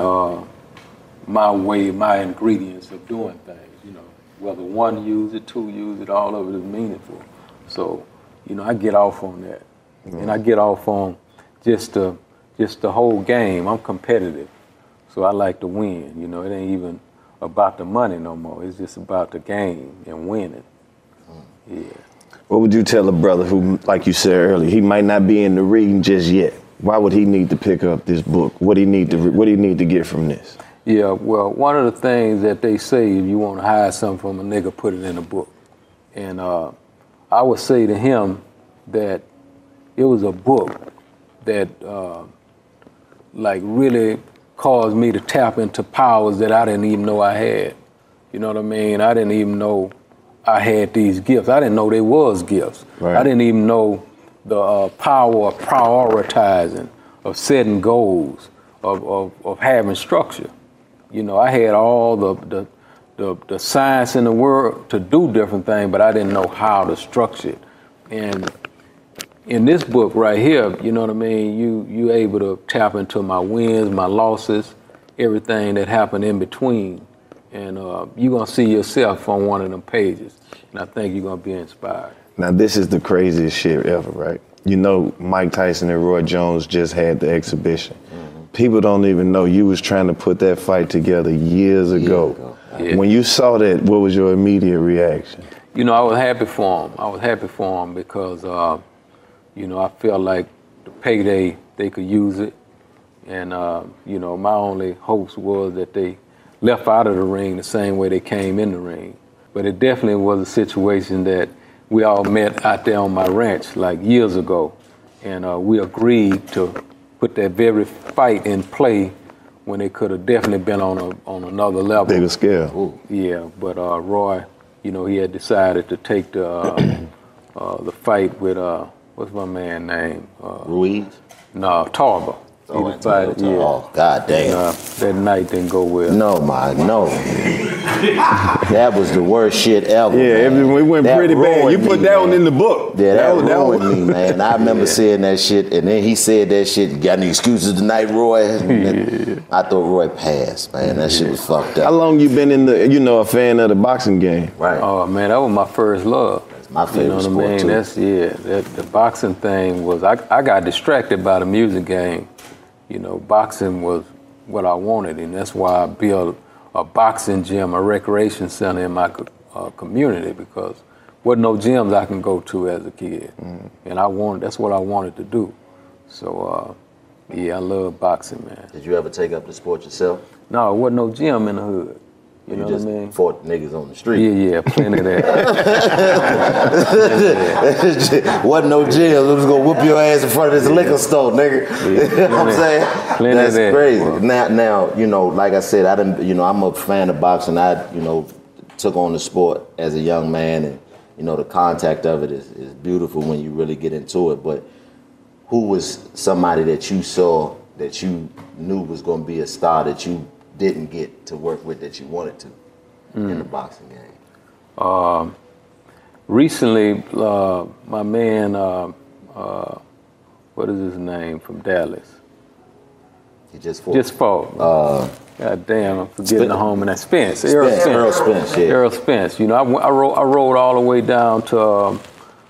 my way, my ingredients of doing things. You know, whether one use it, two use it, all of it is meaningful. So, you know, I get off on that. And I get off on just the whole game. I'm competitive, so I like to win. You know, it ain't even about the money no more. It's just about the game and winning. Yeah. What would you tell a brother who, like you said earlier, he might not be in the ring just yet? Why would he need to pick up this book? What do you need to get from this? Yeah, well, one of the things that they say, if you want to hide something from a nigga, put it in a book. And I would say to him that it was a book that like really caused me to tap into powers that I didn't even know I had. You know what I mean? I didn't even know I had these gifts. I didn't know they was gifts. Right. I didn't even know the power of prioritizing, of setting goals, of having structure. You know, I had all the science in the world to do different things, but I didn't know how to structure it. And in this book right here, you know what I mean, you able to tap into my wins, my losses, everything that happened in between. And you're going to see yourself on one of them pages. And I think you're going to be inspired. Now, this is the craziest shit ever, right? You know, Mike Tyson and Roy Jones just had the exhibition. Mm-hmm. People don't even know you was trying to put that fight together years ago. Yeah. When you saw that, what was your immediate reaction? You know, I was happy for him. I was happy for him because, you know, I felt like the payday, they could use it. And, you know, my only hopes was that they left out of the ring the same way they came in the ring. But it definitely was a situation that we all met out there on my ranch like years ago. And we agreed to put that very fight in play when it could have definitely been on another level. Bigger scale. Ooh. Yeah, but Roy, you know, he had decided to take the fight with, what's my man name? Ruiz? No, Tarver. Oh, God damn. That night didn't go well. No. That was the worst shit ever. Yeah, we went that pretty bad. You put that one in the book. Yeah, that ruined me, man. I remember seeing that shit, and then he said that shit, got any excuses tonight, Roy? Yeah. I thought Roy passed, man. That shit was fucked up. How long you been in a fan of the boxing game? Right. Oh, man, that was my first love. That's my favorite sport, I mean? too. The boxing thing was, I got distracted by the music game. You know, boxing was what I wanted, and that's why I built a boxing gym, a recreation center in my community, because wasn't no gyms I can go to as a kid, and that's what I wanted to do. So, yeah, I love boxing, man. Did you ever take up the sport yourself? No, it wasn't no gym in the hood. You know just what I mean? Fought niggas on the street. Yeah, plenty of that. Wasn't no jail. It was gonna whoop your ass in front of this liquor store, nigga. Yeah, You know what I'm saying? That's that. crazy. Now, you know, like I said, I'm a fan of boxing. I, took on the sport as a young man, and the contact of it is beautiful when you really get into it. But who was somebody that you saw that you knew was gonna be a star that you didn't get to work with that you wanted to in the boxing game? Recently, my man, what is his name, from Dallas? He just fought. God damn, I'm forgetting the home, and that Spence. Errol Spence, yeah. Errol Spence. You know, I rode all the way down to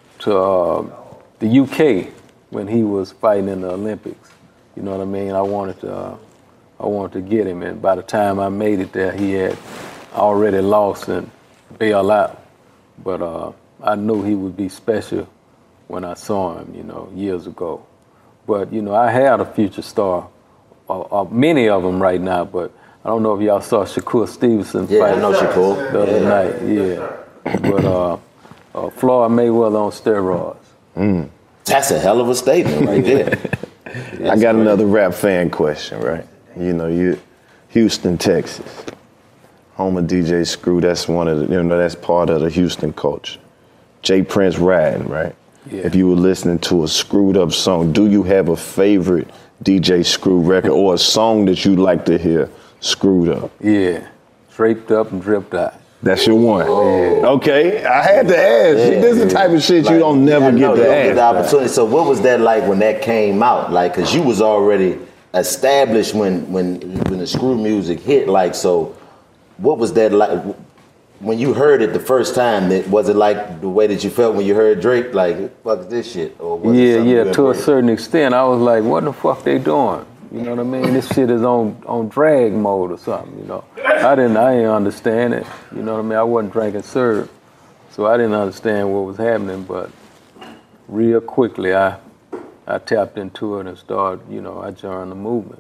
the UK when he was fighting in the Olympics. You know what I mean? I wanted to get him, and by the time I made it there, he had already lost and bailed out. But I knew he would be special when I saw him, years ago. But, you know, I had a future star, many of them right now, but I don't know if y'all saw Shakur Stevenson Yeah, fight I know Shakur. the other night. Yeah. But Floyd Mayweather on steroids. That's a hell of a statement right there. I got another rap fan question, right? You know, you Houston, Texas, home of DJ Screw. That's one of the, you know, that's part of the Houston culture. Jay Prince riding, right? Yeah. If you were listening to a screwed up song, do you have a favorite DJ Screw record or a song that you like to hear screwed up? Yeah, draped up and dripped out. That's your one. Yeah. Okay, I had to ask. Yeah. This is the type of shit Like, you don't never you get don't to get the ask. opportunity. So what was that like when that came out? Like, cause you was already established when the screw music hit. Like, so what was that like when you heard it the first time? Was it like the way that you felt when you heard Drake? Like, fuck is this shit? Or was it something you To a embraced? certain extent, I was like, what the fuck they doing? You know what I mean? This shit is on drag mode or something, you know. I didn't understand it. You know what I mean? I wasn't drinking syrup, so I didn't understand what was happening, but real quickly I tapped into it and started, you know, I joined the movement.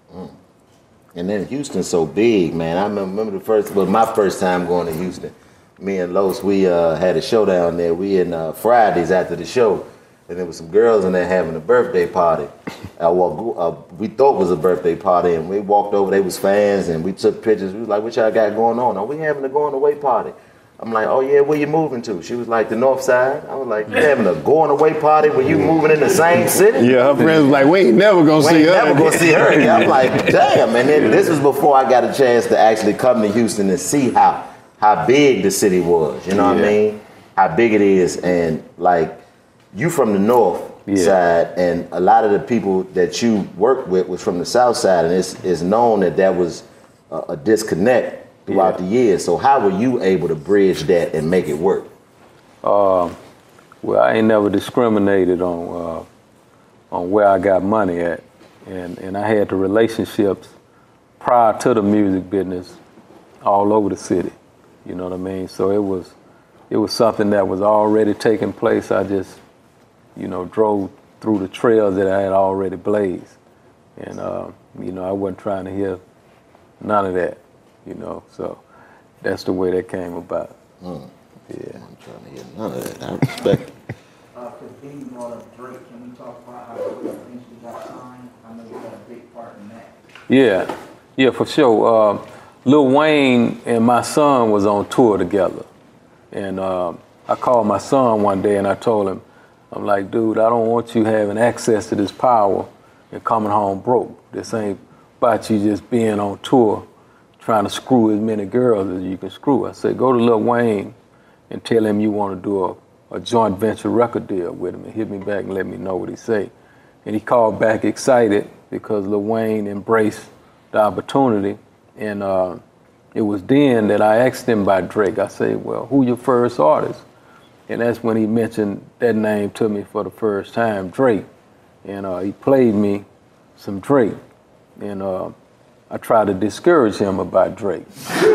And then Houston's so big, man. I remember my first time going to Houston. Me and Los, we had a show down there. We in Fridays after the show, and there was some girls in there having a birthday party. We thought it was a birthday party, and we walked over. They was fans, and we took pictures. We was like, "What y'all got going on? Are we having a going away party?" I'm like, "Oh yeah, where you moving to?" She was like, "The North Side." I was like, "You having a going away party when you moving in the same city?" Yeah, her friends was like, we ain't never gonna see her. Never gonna see her again. I'm like, damn. And then this was before I got a chance to actually come to Houston and see how big the city was. You know what I mean? How big it is, and like you from the north side, and a lot of the people that you worked with was from the south side, and it's known that was a disconnect throughout the years. So how were you able to bridge that and make it work? Well, I ain't never discriminated on where I got money at, and I had the relationships prior to the music business all over the city. You know what I mean? So it was something that was already taking place. I just, you know, drove through the trails that I had already blazed, and you know, I wasn't trying to hear none of that. You know, so that's the way that came about. Yeah. I'm trying to hear none of that. I respect it. Because being brought up Drake, can we talk about how Drake eventually got signed? I know you had a big part in that. Yeah, for sure. Lil Wayne and my son was on tour together, and I called my son one day and I told him, I'm like, dude, I don't want you having access to this power and coming home broke. This ain't about you just being on tour trying to screw as many girls as you can screw. I said, go to Lil Wayne and tell him you want to do a joint venture record deal with him, and hit me back and let me know what he say. And he called back excited because Lil Wayne embraced the opportunity. And it was then that I asked him about Drake. I said, well, who your first artist? And that's when he mentioned that name to me for the first time, Drake. And he played me some Drake. And I tried to discourage him about Drake.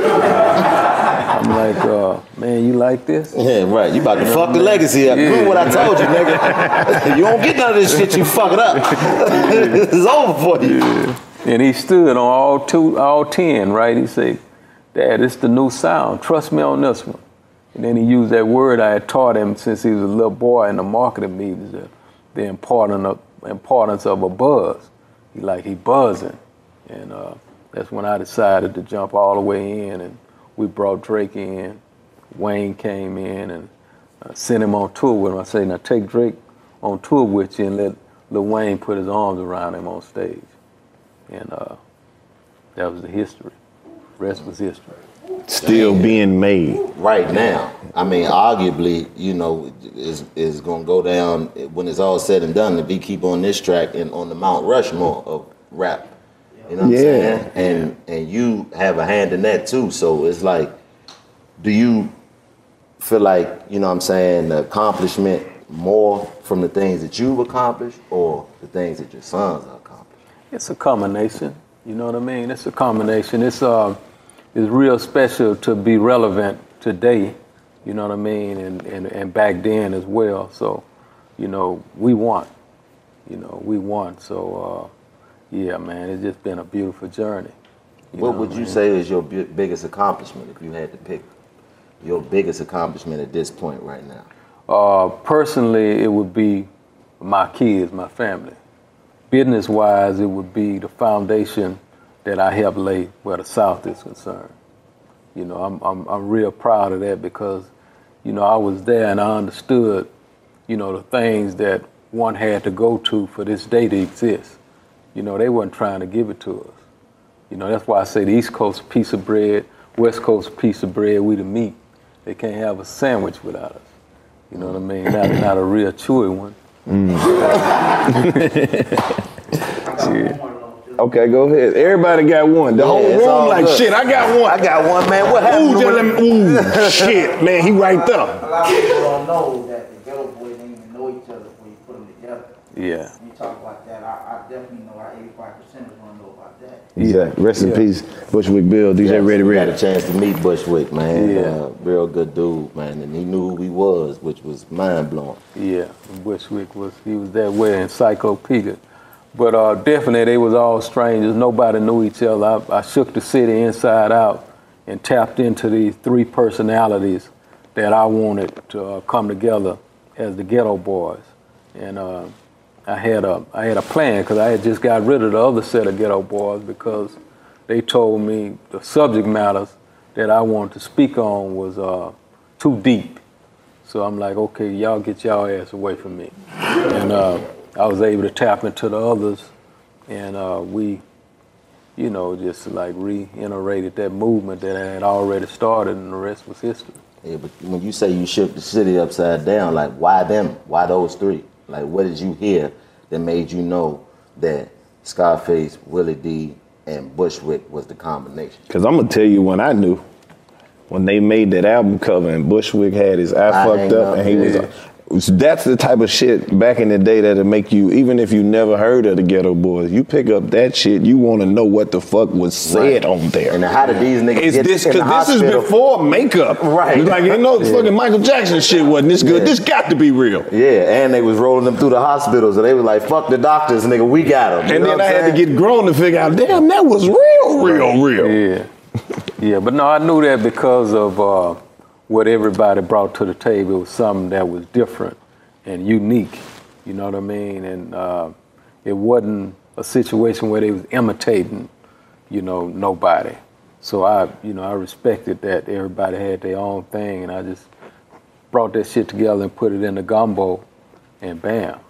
I'm like, man, you like this? Yeah, right. You about to fuck the legacy up. Remember what I told you, nigga. You don't get none of this shit, you fuck it up. It's over for you. And he stood on all 10, right? He said, Dad, it's the new sound. Trust me on this one. And then he used that word I had taught him since he was a little boy in the marketing meetings, the importance of a buzz. He buzzing. And that's when I decided to jump all the way in, and we brought Drake in. Wayne came in and sent him on tour with him. I say, now take Drake on tour with you and let Lil Wayne put his arms around him on stage. And that was the history. Rest was history. Still being made. Right now, I mean, arguably, you know, is going to go down when it's all said and done to be keep on this track and on the Mount Rushmore of rap. You know what I'm saying? And you have a hand in that too. So it's like, do you feel like, you know what I'm saying, the accomplishment more from the things that you've accomplished or the things that your sons have accomplished? It's a combination. You know what I mean? It's a combination. It's real special to be relevant today, you know what I mean, and back then as well. So, you know, we won. we won. So, yeah, man, it's just been a beautiful journey. What would you say is your biggest accomplishment if you had to pick your biggest accomplishment at this point right now? Personally, it would be my kids, my family. Business-wise, it would be the foundation that I helped lay where the South is concerned. I'm real proud of that because, I was there and I understood, the things that one had to go to for this day to exist. They weren't trying to give it to us. That's why I say the East Coast piece of bread, West Coast piece of bread, we the meat. They can't have a sandwich without us. You know what I mean? Not a real chewy one. Yeah. Okay, go ahead. Everybody got one. The whole room like, shit, I got one. I got one, man. What happened? Ooh, shit, man, he right there. A lot of people don't know that the Ghetto Boys didn't even know each other before you put them together. Yeah. When you talk about that, I definitely know our 85% want to know about that. Exactly. Rest in peace, Bushwick Bill, DJ Ready We Ready. had a chance to meet Bushwick, man. Yeah. Real good dude, man. And he knew who he was, which was mind-blowing. Yeah, Bushwick was that way, encyclopedia. But definitely they was all strangers. Nobody knew each other. I shook the city inside out and tapped into these three personalities that I wanted to come together as the Ghetto Boys. And I had a plan because I had just got rid of the other set of Ghetto Boys because they told me the subject matters that I wanted to speak on was too deep. So I'm like, okay, y'all get y'all ass away from me. And I was able to tap into the others, and we, just like reiterated that movement that I had already started, and the rest was history. Yeah, but when you say you shook the city upside down, like, why them? Why those three? Like, what did you hear that made you know that Scarface, Willie D, and Bushwick was the combination? Because I'm going to tell you when I knew. When they made that album cover and Bushwick had his eye fucked up and he was, that's the type of shit back in the day that'll make you, even if you never heard of the Ghetto Boys, you pick up that shit, you want to know what the fuck was said on there. And how did these niggas get this? in the Because this is hospital? before makeup. Right. Like, fucking Michael Jackson shit wasn't this good. This got to be real. Yeah, and they was rolling them through the hospitals, and they was like, fuck the doctors, nigga, we got them. And then I had to get grown to figure out, damn, that was real. Yeah. Yeah, but no, I knew that because of what everybody brought to the table. It was something that was different and unique, you know what I mean? And it wasn't a situation where they was imitating, nobody. So I respected that everybody had their own thing, and I just brought that shit together and put it in the gumbo, and bam,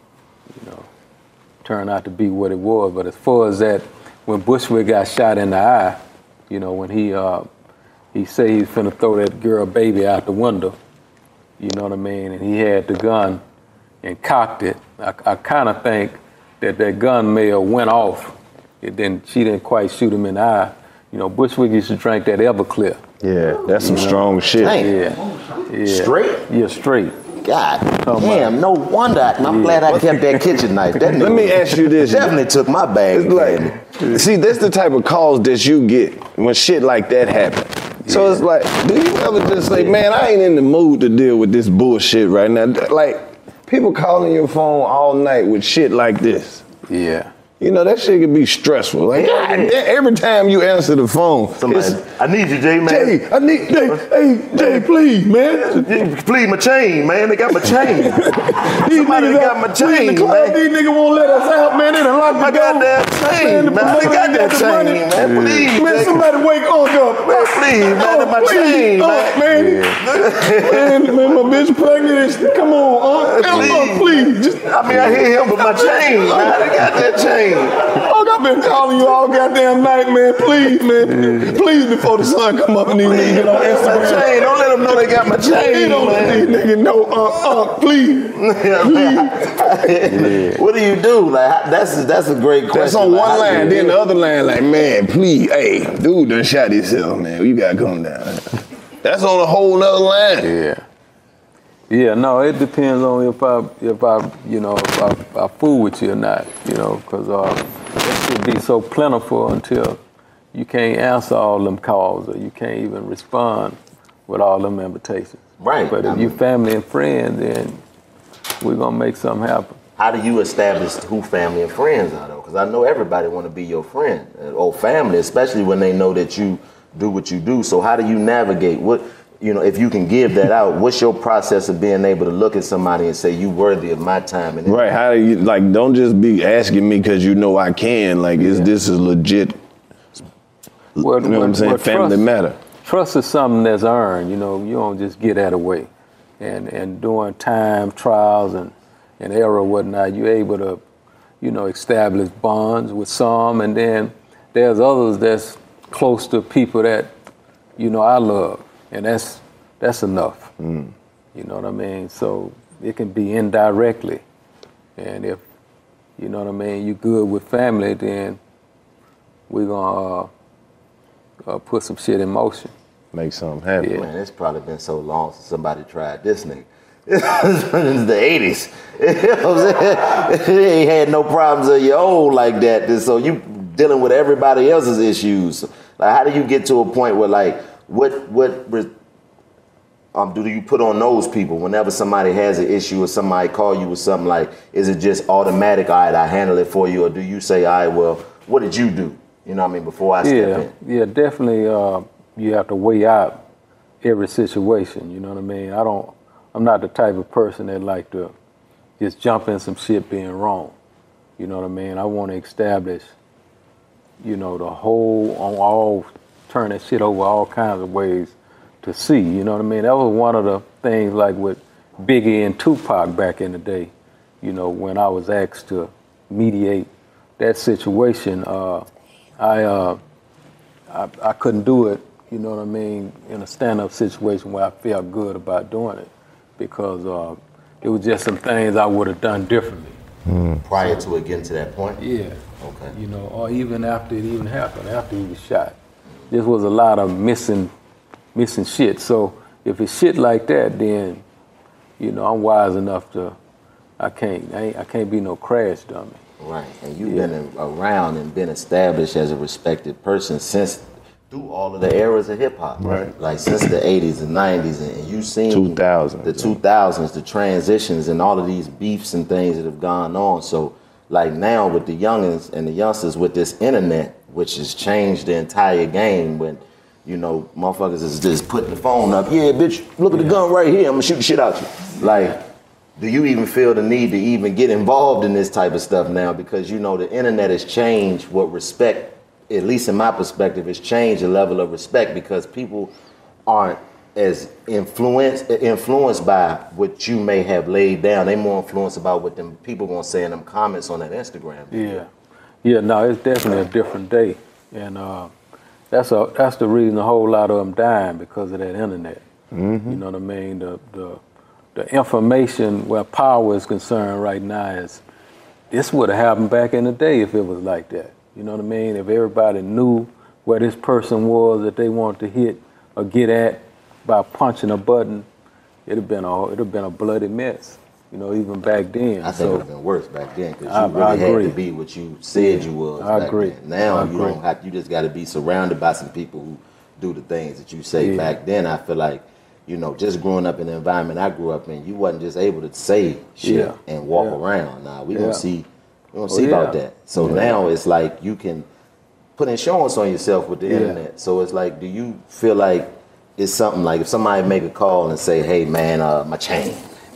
turned out to be what it was. But as far as that, when Bushwick got shot in the eye, when he said he's finna throw that girl baby out the window, you know what I mean? And he had the gun and cocked it. I kind of think that gun may have went off. She didn't quite shoot him in the eye. Bushwick used to drink that Everclear. Yeah, that's some strong shit. Yeah. Straight? Yeah, straight. God damn, no wonder. I'm glad I kept that kitchen knife. That Let me ask you this. Definitely took my bag. It's like, see, that's the type of calls that you get when shit like that happens. So it's like, do you ever just say, man, I ain't in the mood to deal with this bullshit right now? Like, people calling your phone all night with shit like this. Yeah. That shit can be stressful. Like, every time you answer the phone, I need you, Jay, man. Jay, please, man. Please, my chain, man. They got my chain. Somebody got my chain, the club, man. these niggas won't let us out, man. They done locked My goddamn chain, man. They got that chain, man. Please, man. Somebody wake Unc up, man. Please, man. My chain, man. Man, my bitch pregnant. Come on, Unc, please. I hear him with my chain, man. They got that chain. Unc, I've been calling you all goddamn night, man. Please, man. Please, before the sun come up and these niggas get on Instagram. My chain. Don't let them know they got my chain, Don't let these niggas know, Unc, please. What do you do? Like, that's a great question. That's on one line, then the other line, like, man, please, hey, dude done shot himself, man. You gotta come down. That's on a whole nother line. Yeah. Yeah, no, it depends on if I fool with you or not, because it should be so plentiful until you can't answer all them calls or you can't even respond with all them invitations. Right. But if you family and friends, then we're gonna make something happen. How do you establish who family and friends are, though? Because I know everybody want to be your friend or family, especially when they know that you do what you do. So how do you navigate? What, if you can give that out, what's your process of being able to look at somebody and say, you worthy of my time? And right, how do you, don't just be asking me because you know I can. This is legit, well, you know what I'm saying, family matter. Trust is something that's earned, you don't just get that away. And during time, trials, and error, whatnot, you're able to, establish bonds with some, and then there's others that's close to people that, I love, and that's enough. You know what I mean? So it can be indirectly, and if, you're good with family, then we're gonna put some shit in motion. Make something happen. Yeah. Man, it's probably been so long since somebody tried this nigga. It's the 80s. You know what I'm saying? You ain't had no problems of your own like that. So you dealing with everybody else's issues. Like, how do you get to a point where, what do you put on those people whenever somebody has an issue or somebody call you with something? Is it just automatic, all right, I handle it for you? Or do you say, all right, well, what did you do? You know what I mean, before I step in? Yeah, definitely you have to weigh out every situation, you know what I mean? I'm not the type of person that like to just jump in some shit being wrong. You know what I mean? I want to establish, the whole, turn that shit over all kinds of ways to see, you know what I mean? That was one of the things with Biggie and Tupac back in the day, when I was asked to mediate that situation. I couldn't do it, you know what I mean, in a stand-up situation where I felt good about doing it, because it was just some things I would have done differently. Prior to it getting to that point? Yeah. Okay. Or even after it even happened, after he was shot. This was a lot of missing shit. So if it's shit like that, then, I'm wise enough to, I can't be no crash dummy. Right, and you've been around and been established as a respected person through all of the eras of hip hop. Right. Since the 80s and 90s, and you've seen 2000s, the 2000s, the transitions, and all of these beefs and things that have gone on. So, now with the youngins and the youngsters with this internet, which has changed the entire game, when motherfuckers is just putting the phone up. Yeah, bitch, look at the gun right here. I'm gonna shoot the shit out you. Do you even feel the need to even get involved in this type of stuff now? Because, the internet has changed what respect, at least in my perspective, has changed the level of respect, because people aren't as influenced by what you may have laid down. They're more influenced about what them people gonna say in them comments on that Instagram video. Yeah, no, it's definitely a different day. And that's the reason a whole lot of them dying, because of that internet. Mm-hmm. You know what I mean? The information where power is concerned right now this would have happened back in the day if it was like that. You know what I mean? If everybody knew where this person was that they wanted to hit or get at by punching a button, it'd have been a bloody mess. Even back then. I think it would have been worse back then, because you really had to be what you said you was. I agree. Then. Now you don't have. You just got to be surrounded by some people who do the things that you say. Back then, I feel like, just growing up in the environment I grew up in, you wasn't just able to say shit and walk around. Now we gonna see about that. So now it's like you can put insurance on yourself with the internet. So it's like, do you feel like it's something like if somebody make a call and say, hey man, my chain,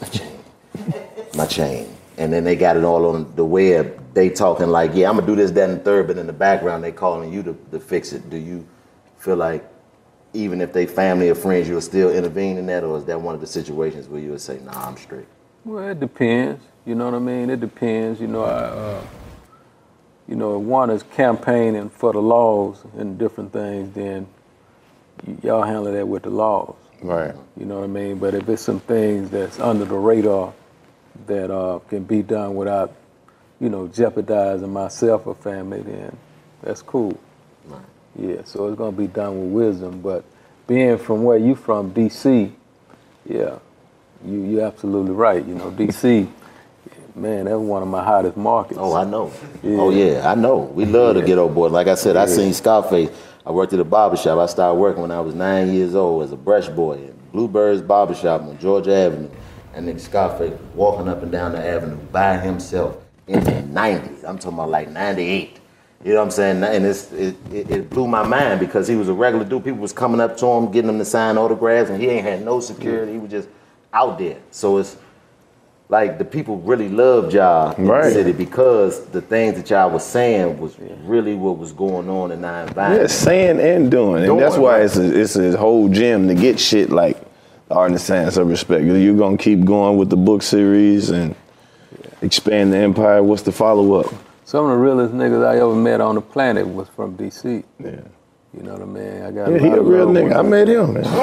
and then they got it all on the web, they talking like, yeah, I'm gonna do this, that, and the third, but in the background they calling you to fix it. Do you feel like, even if they family or friends, you'll still intervene in that, or is that one of the situations where you would say, nah, I'm straight? Well, it depends. You know what I mean? It depends. If one is campaigning for the laws and different things, then y'all handle that with the laws. Right. You know what I mean? But if it's some things that's under the radar that can be done without, jeopardizing myself or family, then that's cool. Right. Yeah, so it's gonna be done with wisdom. But being from where you from, DC, you're absolutely right. DC, man, that's one of my hottest markets. Oh, I know. Yeah. Oh yeah, I know. We love the ghetto boy. Like I said, I seen Scarface. I worked at a barbershop. I started working when I was 9 years old as a brush boy at Bluebird's Barbershop on Georgia Avenue. and nigga Scarface walking up and down the avenue by himself in the 90s. I'm talking about like 98. You know what I'm saying? And it blew my mind because he was a regular dude. People was coming up to him, getting him to sign autographs, and he ain't had no security. He was just out there. So it's like the people really loved y'all in the city because the things that y'all was saying was really what was going on in our environment. Yeah, saying and doing. And that's why it's a whole gym to get shit like Art and the Science of Respect. You're going to keep going with the book series and expand the empire. What's the follow-up? Some of the realest niggas I ever met on the planet was from D.C. Yeah. You know what I mean? I got he a real nigga. I met him, man.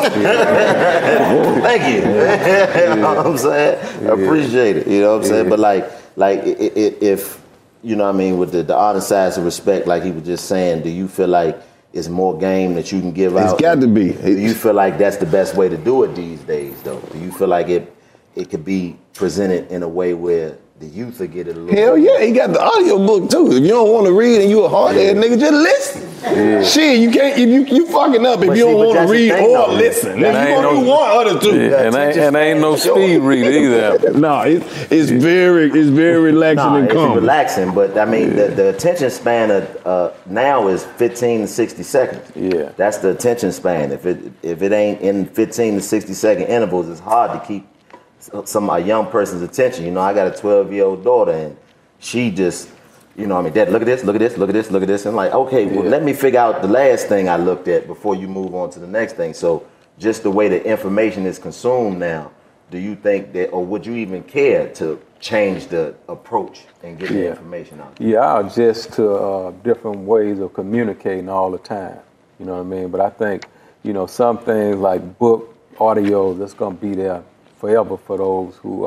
Thank you. You know what I'm saying? I appreciate it. You know what I'm saying? But like if, you know what I mean, with the Art and Science of Respect, like he was just saying, do you feel like it's more game that you can give out? It's got to be. Do you feel like that's the best way to do it these days, though? Do you feel like it could be presented in a way where the youth will get it a little Hell yeah, he got the audio book too. If you don't want to read and you a hard head nigga, just listen. Yeah. Shit, you can't. If you fucking up if you don't want to read or listen. If you want to one or the two. Yeah, and ain't no speed reader either. No, it's very relaxing and calm. It's relaxing, but I mean the attention span of now is 15 to 60 seconds. Yeah, that's the attention span. If it ain't in 15 to 60 second intervals, it's hard to keep a young person's attention. You know, I got a 12-year-old daughter, and she just, you know, I mean, Dad, look at this, look at this, look at this, look at this. And I'm like, okay, well, let me figure out the last thing I looked at before you move on to the next thing. So just the way the information is consumed now, do you think that, or would you even care to change the approach and get the information out? Yeah, I adjust to different ways of communicating all the time. You know what I mean? But I think, you know, some things like book, audio, that's going to be there forever for those who,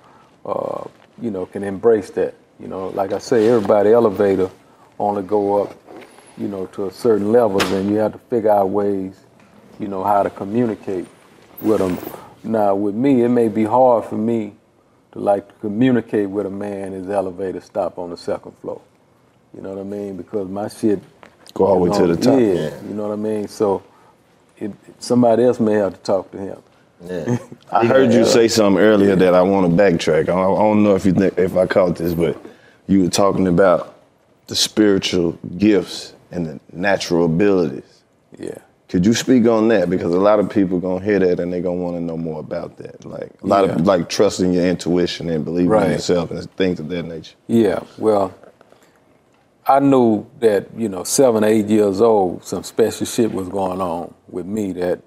you know, can embrace that. You know, like I say, everybody elevator only go up, you know, to a certain level, and you have to figure out ways, you know, how to communicate with them. Now, with me, it may be hard for me to like to communicate with a man his elevator stop on the second floor. You know what I mean? Because my shit go all the way to the top. Yeah, you know what I mean? So somebody else may have to talk to him. Yeah. I heard you say something earlier that I want to backtrack. I don't know if I caught this, but you were talking about the spiritual gifts and the natural abilities. Yeah. Could you speak on that? Because a lot of people gonna hear that and they gonna want to know more about that. Like a lot of like trusting your intuition and believing in yourself and things of that nature. Yeah. Well, I knew that, you know, 7 or 8 years old, some special shit was going on with me that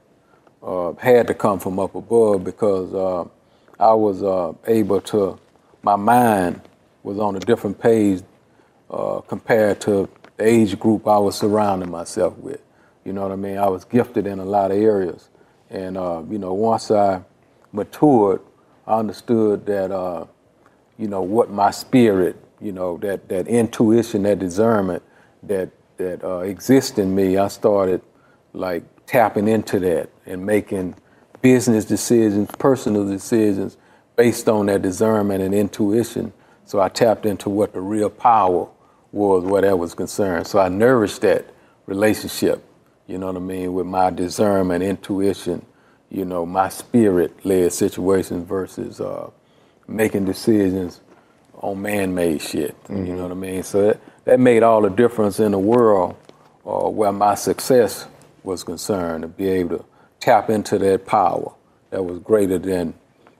had to come from up above because I was able to, my mind was on a different page compared to the age group I was surrounding myself with. You know what I mean? I was gifted in a lot of areas. And, you know, once I matured, I understood that, you know, what my spirit, you know, that intuition, that discernment that exists in me, I started like tapping into that and making business decisions, personal decisions based on that discernment and intuition. So I tapped into what the real power was where that was concerned. So I nourished that relationship, you know what I mean, with my discernment, intuition, you know, my spirit-led situations versus making decisions on man-made shit, you know what I mean? So that made all the difference in the world where my success was concerned, to be able to tap into that power that was greater than,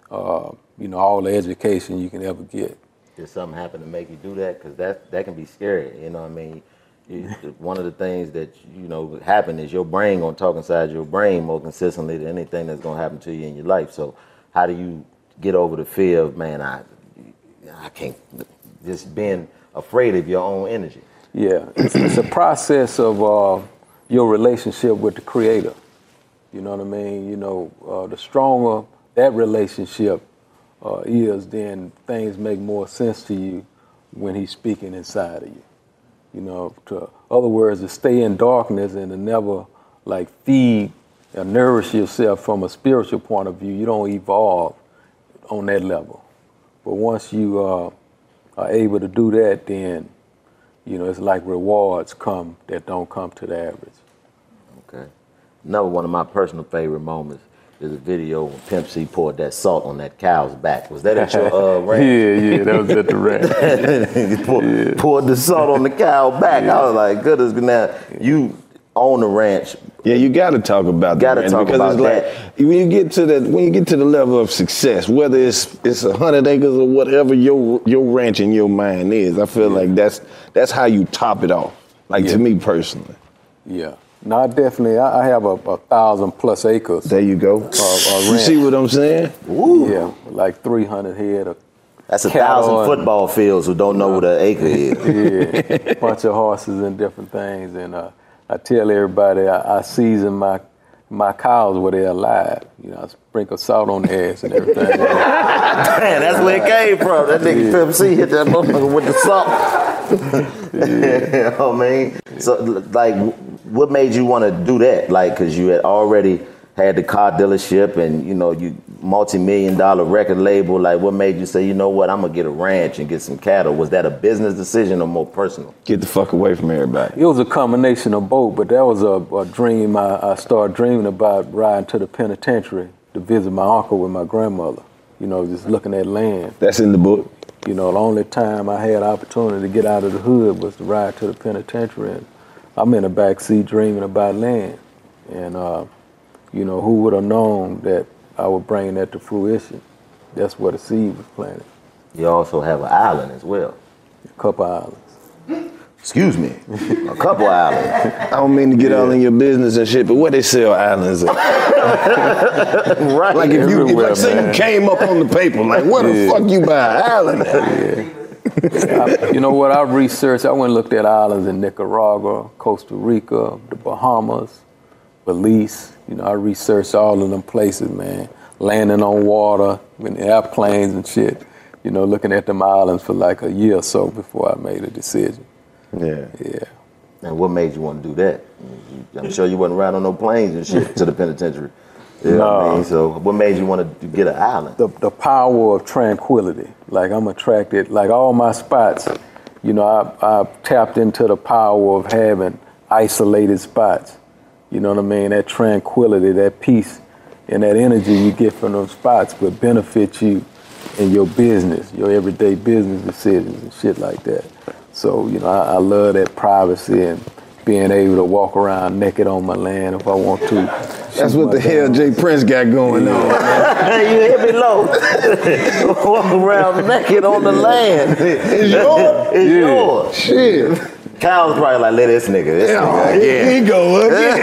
you know, all the education you can ever get. Did something happen to make you do that? Because that can be scary, you know what I mean? One of the things that, you know, happen is your brain gonna talk inside your brain more consistently than anything that's gonna happen to you in your life. So how do you get over the fear of, man, I can't, just being afraid of your own energy? Yeah, it's a process of your relationship with the Creator. You know what I mean? You know, the stronger that relationship is, then things make more sense to you when He's speaking inside of you. You know, to other words, to stay in darkness and to never like feed or nourish yourself from a spiritual point of view, you don't evolve on that level. But once you are able to do that, then, you know, it's like rewards come that don't come to the average. Okay. Another one of my personal favorite moments there's a video when Pimp C poured that salt on that cow's back. Was that at your ranch? Yeah, that was at the ranch. He poured the salt on the cow's back. I was like, goodness, now you own the ranch. Yeah, you got to talk about that. Because it's like when you get to the level of success, whether it's 100 acres or whatever your ranch in your mind is, I feel like that's how you top it off. Like to me personally. Yeah. No, definitely. I have a 1,000+ acres. There you go. You see what I'm saying? Woo. Yeah, like 300 head of That's 1,000 football fields who don't know what an acre is. Yeah, bunch of horses and different things. And I tell everybody I season my cows where they're alive. You know, I sprinkle salt on their ass and everything. Man, that's where it came from. That nigga Pimp C hit that motherfucker with the salt. You know what I mean? So, like, what made you want to do that? Like, because you had already had the car dealership and, you know, you multi-million-dollar record label. Like, what made you say, you know what, I'm going to get a ranch and get some cattle? Was that a business decision or more personal? Get the fuck away from everybody. It was a combination of both, but that was a dream. I started dreaming about riding to the penitentiary to visit my uncle with my grandmother. You know, just looking at land. That's in the book. You know, the only time I had opportunity to get out of the hood was to ride to the penitentiary. And I'm in the backseat dreaming about land. And, you know, who would have known that I would bring that to fruition? That's where the seed was planted. You also have an island as well. A couple islands. Excuse me, a couple islands. I don't mean to get all in your business and shit, but where they sell islands at? Right. Like if you came up on the paper, like where the fuck you buy an island at? You know what, I researched, I went and looked at islands in Nicaragua, Costa Rica, the Bahamas, Belize. You know, I researched all of them places, man. Landing on water, in airplanes and shit. You know, looking at them islands for like a year or so before I made a decision. Yeah. And what made you want to do that? I'm sure you wasn't riding on no planes and shit to the penitentiary. You know what I mean? So what made you want to get an island? The power of tranquility. Like I'm attracted, like all my spots, you know, I tapped into the power of having isolated spots. You know what I mean? That tranquility, that peace, and that energy you get from those spots will benefit you in your business, your everyday business decisions and shit like that. So, you know, I love that privacy and being able to walk around naked on my land if I want to. That's what the hell Jay Prince got going on. You hit me low. Walk around naked on the land. It's yours? It's yours. Shit. Kyle's probably like, let this nigga. He go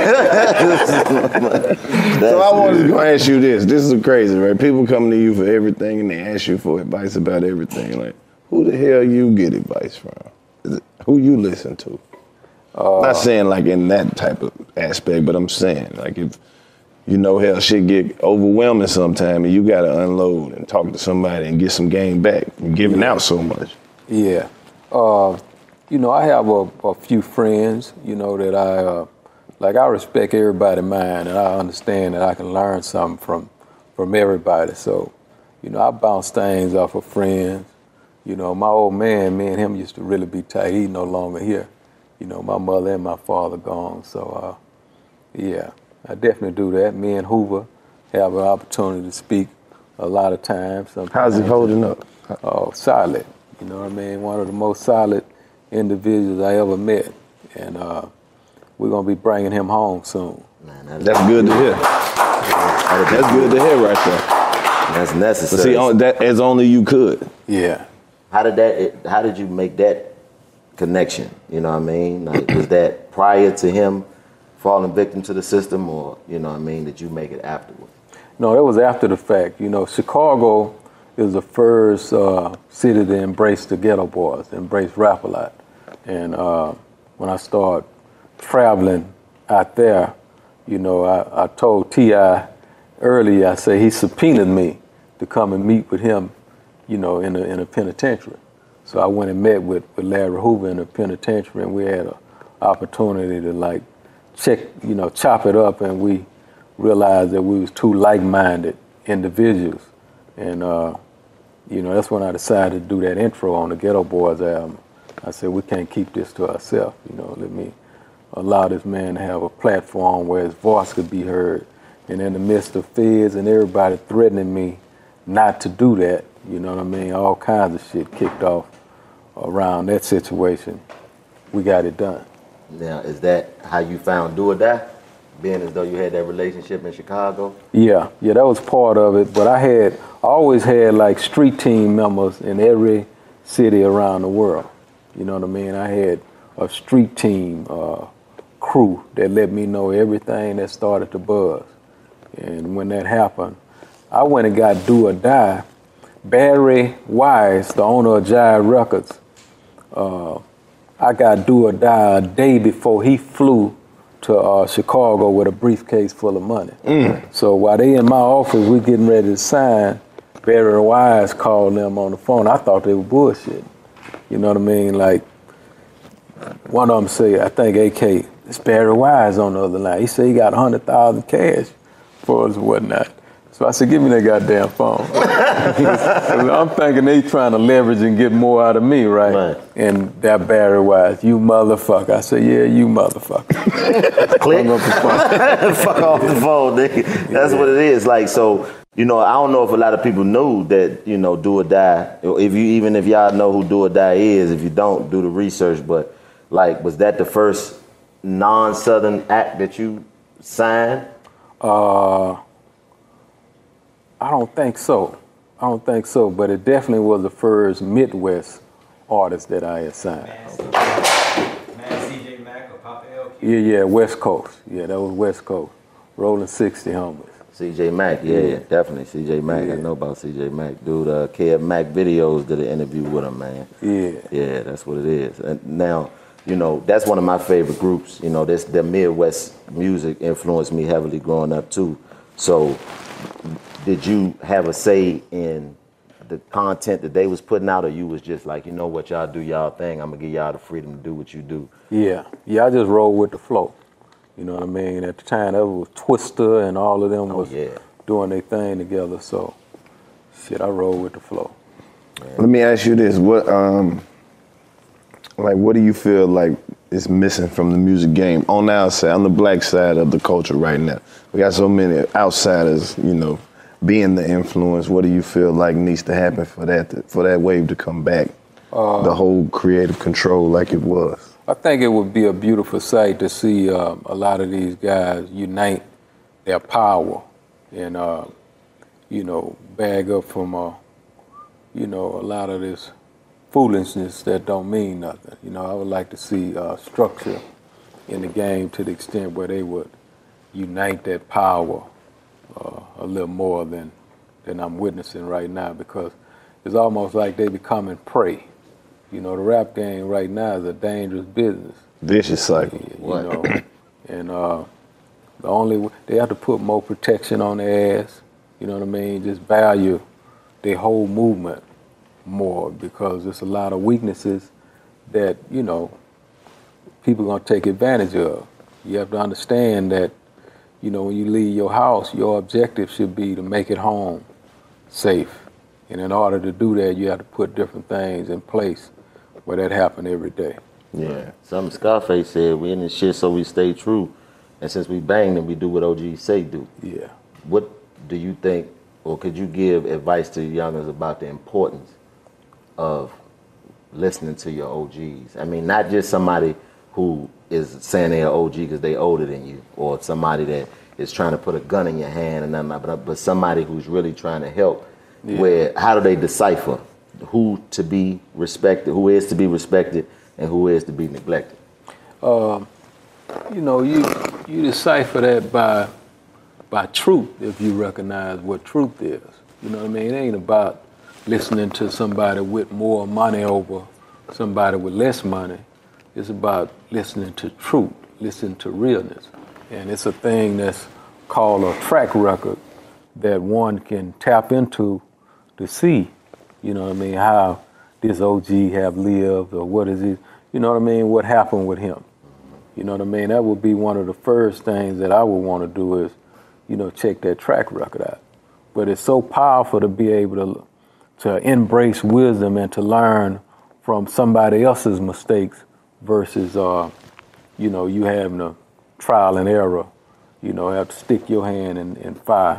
again. So I wanted to go ask you this. This is crazy, right? People come to you for everything and they ask you for advice about everything. Like, who the hell you get advice from? Who you listen to? Not saying like in that type of aspect, but I'm saying like if you know hell shit get overwhelming sometime and you gotta unload and talk to somebody and get some game back from giving out so much. Yeah. You know, I have a few friends, you know, that I respect everybody's mind and I understand that I can learn something from everybody. So, you know, I bounce things off of friends. You know, my old man, me and him used to really be tight. He's no longer here. You know, my mother and my father gone. So, yeah, I definitely do that. Me and Hoover have an opportunity to speak a lot of times. How's he holding up? Oh, solid. You know what I mean? One of the most solid individuals I ever met. And we're going to be bringing him home soon. Man, that's good to hear. That's good to hear right there. That's necessary. See, that as only you could. Yeah. How did you make that connection? You know what I mean? Like, was that prior to him falling victim to the system, or you know what I mean, did you make it afterward? No, that was after the fact. You know, Chicago is the first city to embrace the Ghetto Boys, embrace rap a lot. And when I started traveling out there, you know, I told T.I. earlier, I said he subpoenaed me to come and meet with him, you know, in a penitentiary. So I went and met with Larry Hoover in the penitentiary, and we had an opportunity to like chop it up, and we realized that we was two like-minded individuals. And, you know, that's when I decided to do that intro on the Ghetto Boys album. I said, we can't keep this to ourselves, you know, let me allow this man to have a platform where his voice could be heard And in the midst of feds and everybody threatening me not to do that, you know what I mean? All kinds of shit kicked off around that situation. We got it done. Now, is that how you found Do or Die? Being as though you had that relationship in Chicago? Yeah, that was part of it. But I always had like street team members in every city around the world. You know what I mean? I had a street team crew that let me know everything that started to buzz. And when that happened, I went and got Do or Die. Barry Wise, the owner of Jive Records, I got Do or Die a day before he flew to Chicago with a briefcase full of money. So while they in my office, we getting ready to sign, Barry Wise called them on the phone. I thought they were bullshit. You know what I mean? Like, one of them say, I think AK, it's Barry Wise on the other line. He said he got 100,000 cash for us and whatnot. So I said, give me that goddamn phone. I'm thinking they trying to leverage and get more out of me, right? And that Barry Wise, you motherfucker. I said, yeah, you motherfucker. Click. Fuck off the phone, nigga. That's what it is. Like, so, you know, I don't know if a lot of people knew that, you know, Do or Die, even if y'all know who Do or Die is, if you don't, do the research. But, like, was that the first non-Southern act that you signed? I don't think so, but it definitely was the first Midwest artist that I had signed. Man, CJ Mack or Papa LQ? Yeah, West Coast. Yeah, that was West Coast. Rolling 60 homies. CJ Mack, yeah, definitely. CJ Mack, I know about CJ Mack. Dude, Kev Mack Videos did an interview with him, man. Yeah, that's what it is. And now, you know, that's one of my favorite groups. You know, the Midwest music influenced me heavily growing up, too. So, did you have a say in the content that they was putting out, or you was just like, you know what, y'all do y'all thing, I'm gonna give y'all the freedom to do what you do? Yeah, I just rolled with the flow. You know what I mean? At the time, that was Twister and all of them was doing their thing together. So, shit, I rolled with the flow. Let me ask you this: what do you feel like is missing from the music game on our side, on the black side of the culture right now? We got so many outsiders, you know, being the influence. What do you feel like needs to happen for that wave to come back? The whole creative control like it was. I think it would be a beautiful sight to see a lot of these guys unite their power and, you know, bag up from, you know, a lot of this foolishness that don't mean nothing. You know, I would like to see structure in the game to the extent where they would unite that power a little more than I'm witnessing right now, because it's almost like they becoming prey. You know, the rap game right now is a dangerous business. Vicious cycle. You know, and the only they have to put more protection on their ass. You know what I mean? Just value their whole movement more, because there's a lot of weaknesses that, you know, people are gonna take advantage of. You have to understand that, you know, when you leave your house, your objective should be to make it home safe. And in order to do that, you have to put different things in place where that happen every day. Yeah. Something Scarface said, we in this shit so we stay true. And since we bang them, we do what OGs say do. Yeah. What do you think, or could you give advice to youngers about the importance of listening to your OGs? I mean, not just somebody who is saying they're OG because they older than you, or somebody that is trying to put a gun in your hand, and nothing, but somebody who's really trying to help. Where, how do they decipher who to be respected, who is to be respected, and who is to be neglected? You know, you decipher that by truth, if you recognize what truth is. You know what I mean? It ain't about listening to somebody with more money over somebody with less money. It's about listening to truth, listening to realness. And it's a thing that's called a track record that one can tap into to see, you know what I mean, how this OG have lived, or what is it, you know what I mean, what happened with him. You know what I mean? That would be one of the first things that I would want to do is, you know, check that track record out. But it's so powerful to be able to embrace wisdom and to learn from somebody else's mistakes versus, you know, you having a trial and error, you know, have to stick your hand in fire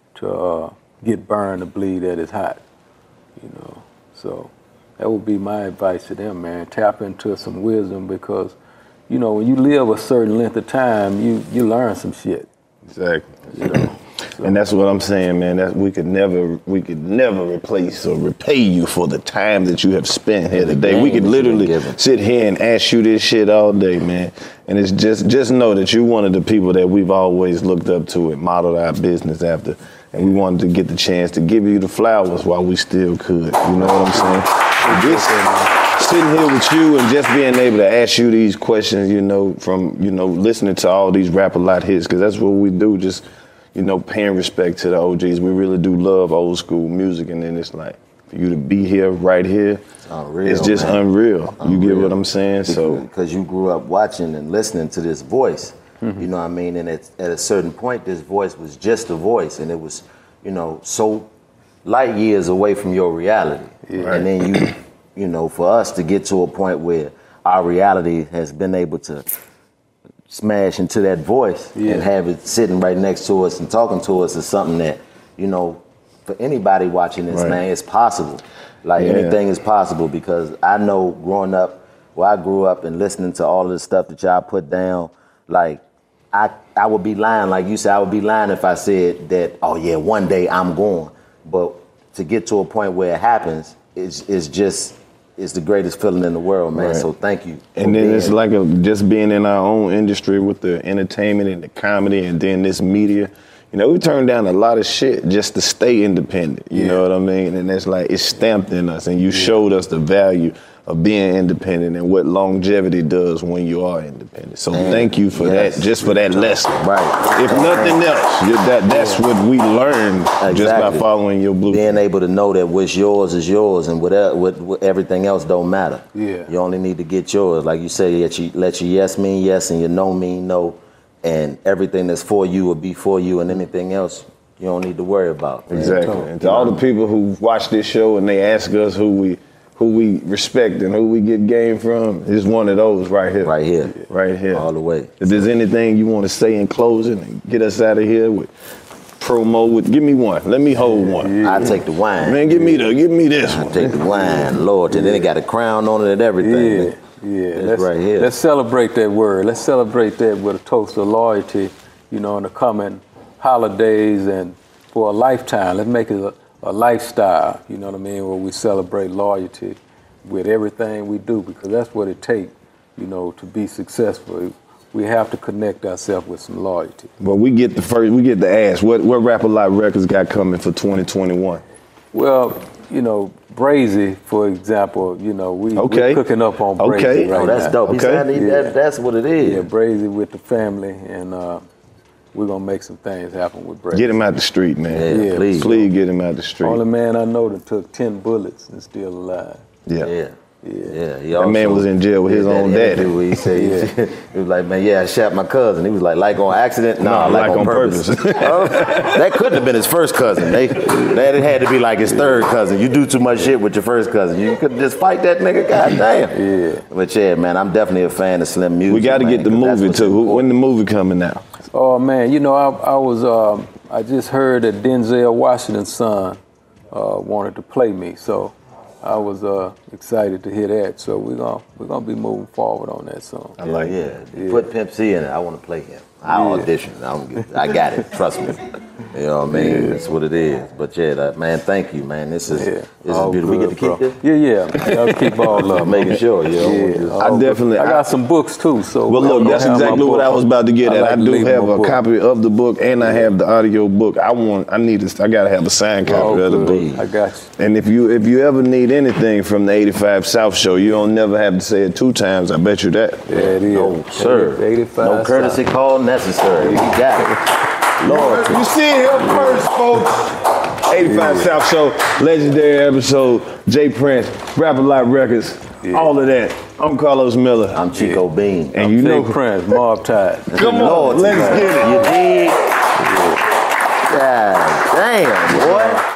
to get burned to bleed that is hot, you know. So that would be my advice to them, man. Tap into some wisdom because, you know, when you live a certain length of time, you learn some shit. Exactly. You know. So. And that's what I'm saying, man. That we could never replace or repay you for the time that you have spent here today. We could literally sit here and ask you this shit all day, man. And it's just know that you're one of the people that we've always looked up to and modeled our business after. And we wanted to get the chance to give you the flowers while we still could. You know what I'm saying? This, sitting here with you and just being able to ask you these questions, you know, from, you know, listening to all these Rap-A-Lot hits, because that's what we do, just, you know, paying respect to the OGs. We really do love old school music, and then it's like, for you to be here, right here, it's just unreal. You get what I'm saying? Because you grew up watching and listening to this voice. You know what I mean? And at a certain point, this voice was just a voice, and it was, you know, so light years away from your reality. Yeah. And then you know, for us to get to a point where our reality has been able to smash into that voice and have it sitting right next to us and talking to us is something that, you know, for anybody watching this, man, it's possible. Like anything is possible, because I know growing up, where I grew up and listening to all of the stuff that y'all put down, like, I would be lying, like you said, I would be lying if I said that, oh yeah, one day I'm going. But to get to a point where it happens is the greatest feeling in the world, man. Right. So thank you. And then it's like just being in our own industry with the entertainment and the comedy and then this media. You know, we turned down a lot of shit just to stay independent. You know what I mean? And it's like, it's stamped in us, and you showed us the value of being independent and what longevity does when you are independent. So thank you for that, just for that lesson. Right. If nothing else, that's what we learned just by following your blueprint. Being able to know that what's yours is yours, and what everything else don't matter. Yeah. You only need to get yours. Like you say, let your yes mean yes and your no mean no, and everything that's for you will be for you, and anything else you don't need to worry about. Exactly. And to all the people who watch this show and they ask us who we respect and who we get game from, is one of those right here. Right here. Right here. All the way. If there's anything you want to say in closing and get us out of here with promo, give me one. Let me hold one. I'll take the wine. Man, give me this one. I'll take the wine, Lord. And then it got a crown on it and everything. That's right here. Let's celebrate that word. Let's celebrate that with a toast of loyalty, you know, in the coming holidays and for a lifetime. Let's make it a lifestyle, you know what I mean, where we celebrate loyalty with everything we do, because that's what it takes, you know, to be successful. We have to connect ourselves with some loyalty. Well, we get to ask, what Rap-A-Lot Records got coming for 2021? Well, you know, Brazy, for example, you know, we're cooking up on Brazy right now. That's dope. That's what it is. Yeah, Brazy with the family, and we're going to make some things happen with Brazy. Get him out the street, man. Yeah, please. Please get him out the street. Only man I know that took 10 bullets and still alive. Yeah. That man was in jail with his own daddy. He said, he was like, man, I shot my cousin. He was like on accident? No, like on purpose. That couldn't have been his first cousin. That had to be like his third cousin. You do too much shit with your first cousin. You couldn't just fight that nigga, goddamn. But man, I'm definitely a fan of Slim music. We got to get the movie too. When the movie coming out? Oh man, you know, I just heard that Denzel Washington's son wanted to play me, so I was excited to hear that. So we're gonna be moving forward on that song. I like Put Pimp C in it. I want to play him. I audition. I got it. Trust me. You know what I mean? That's what it is. But man, thank you, man. This is beautiful. We get to keep this? Yeah. I'll keep all of making sure. I got some books too. So well, look, that's exactly what I was about to get at. I do have a copy of the book, and I have the audio book. I gotta have a signed copy of the book. I got you. And if you ever need anything from the 85 South Show, you don't never have to say it 2 times. I bet you that. Yeah, it is. No, sir. 85 no courtesy call necessary. You got it. Lord, you see it here first, folks. 85 South Show, legendary episode. Jay Prince, Rap-A-Lot Records, all of that. I'm Carlos Miller. I'm Chico Bean. And you know Prince, Mob Tide. Come on, let's get it. You dig? God damn, boy.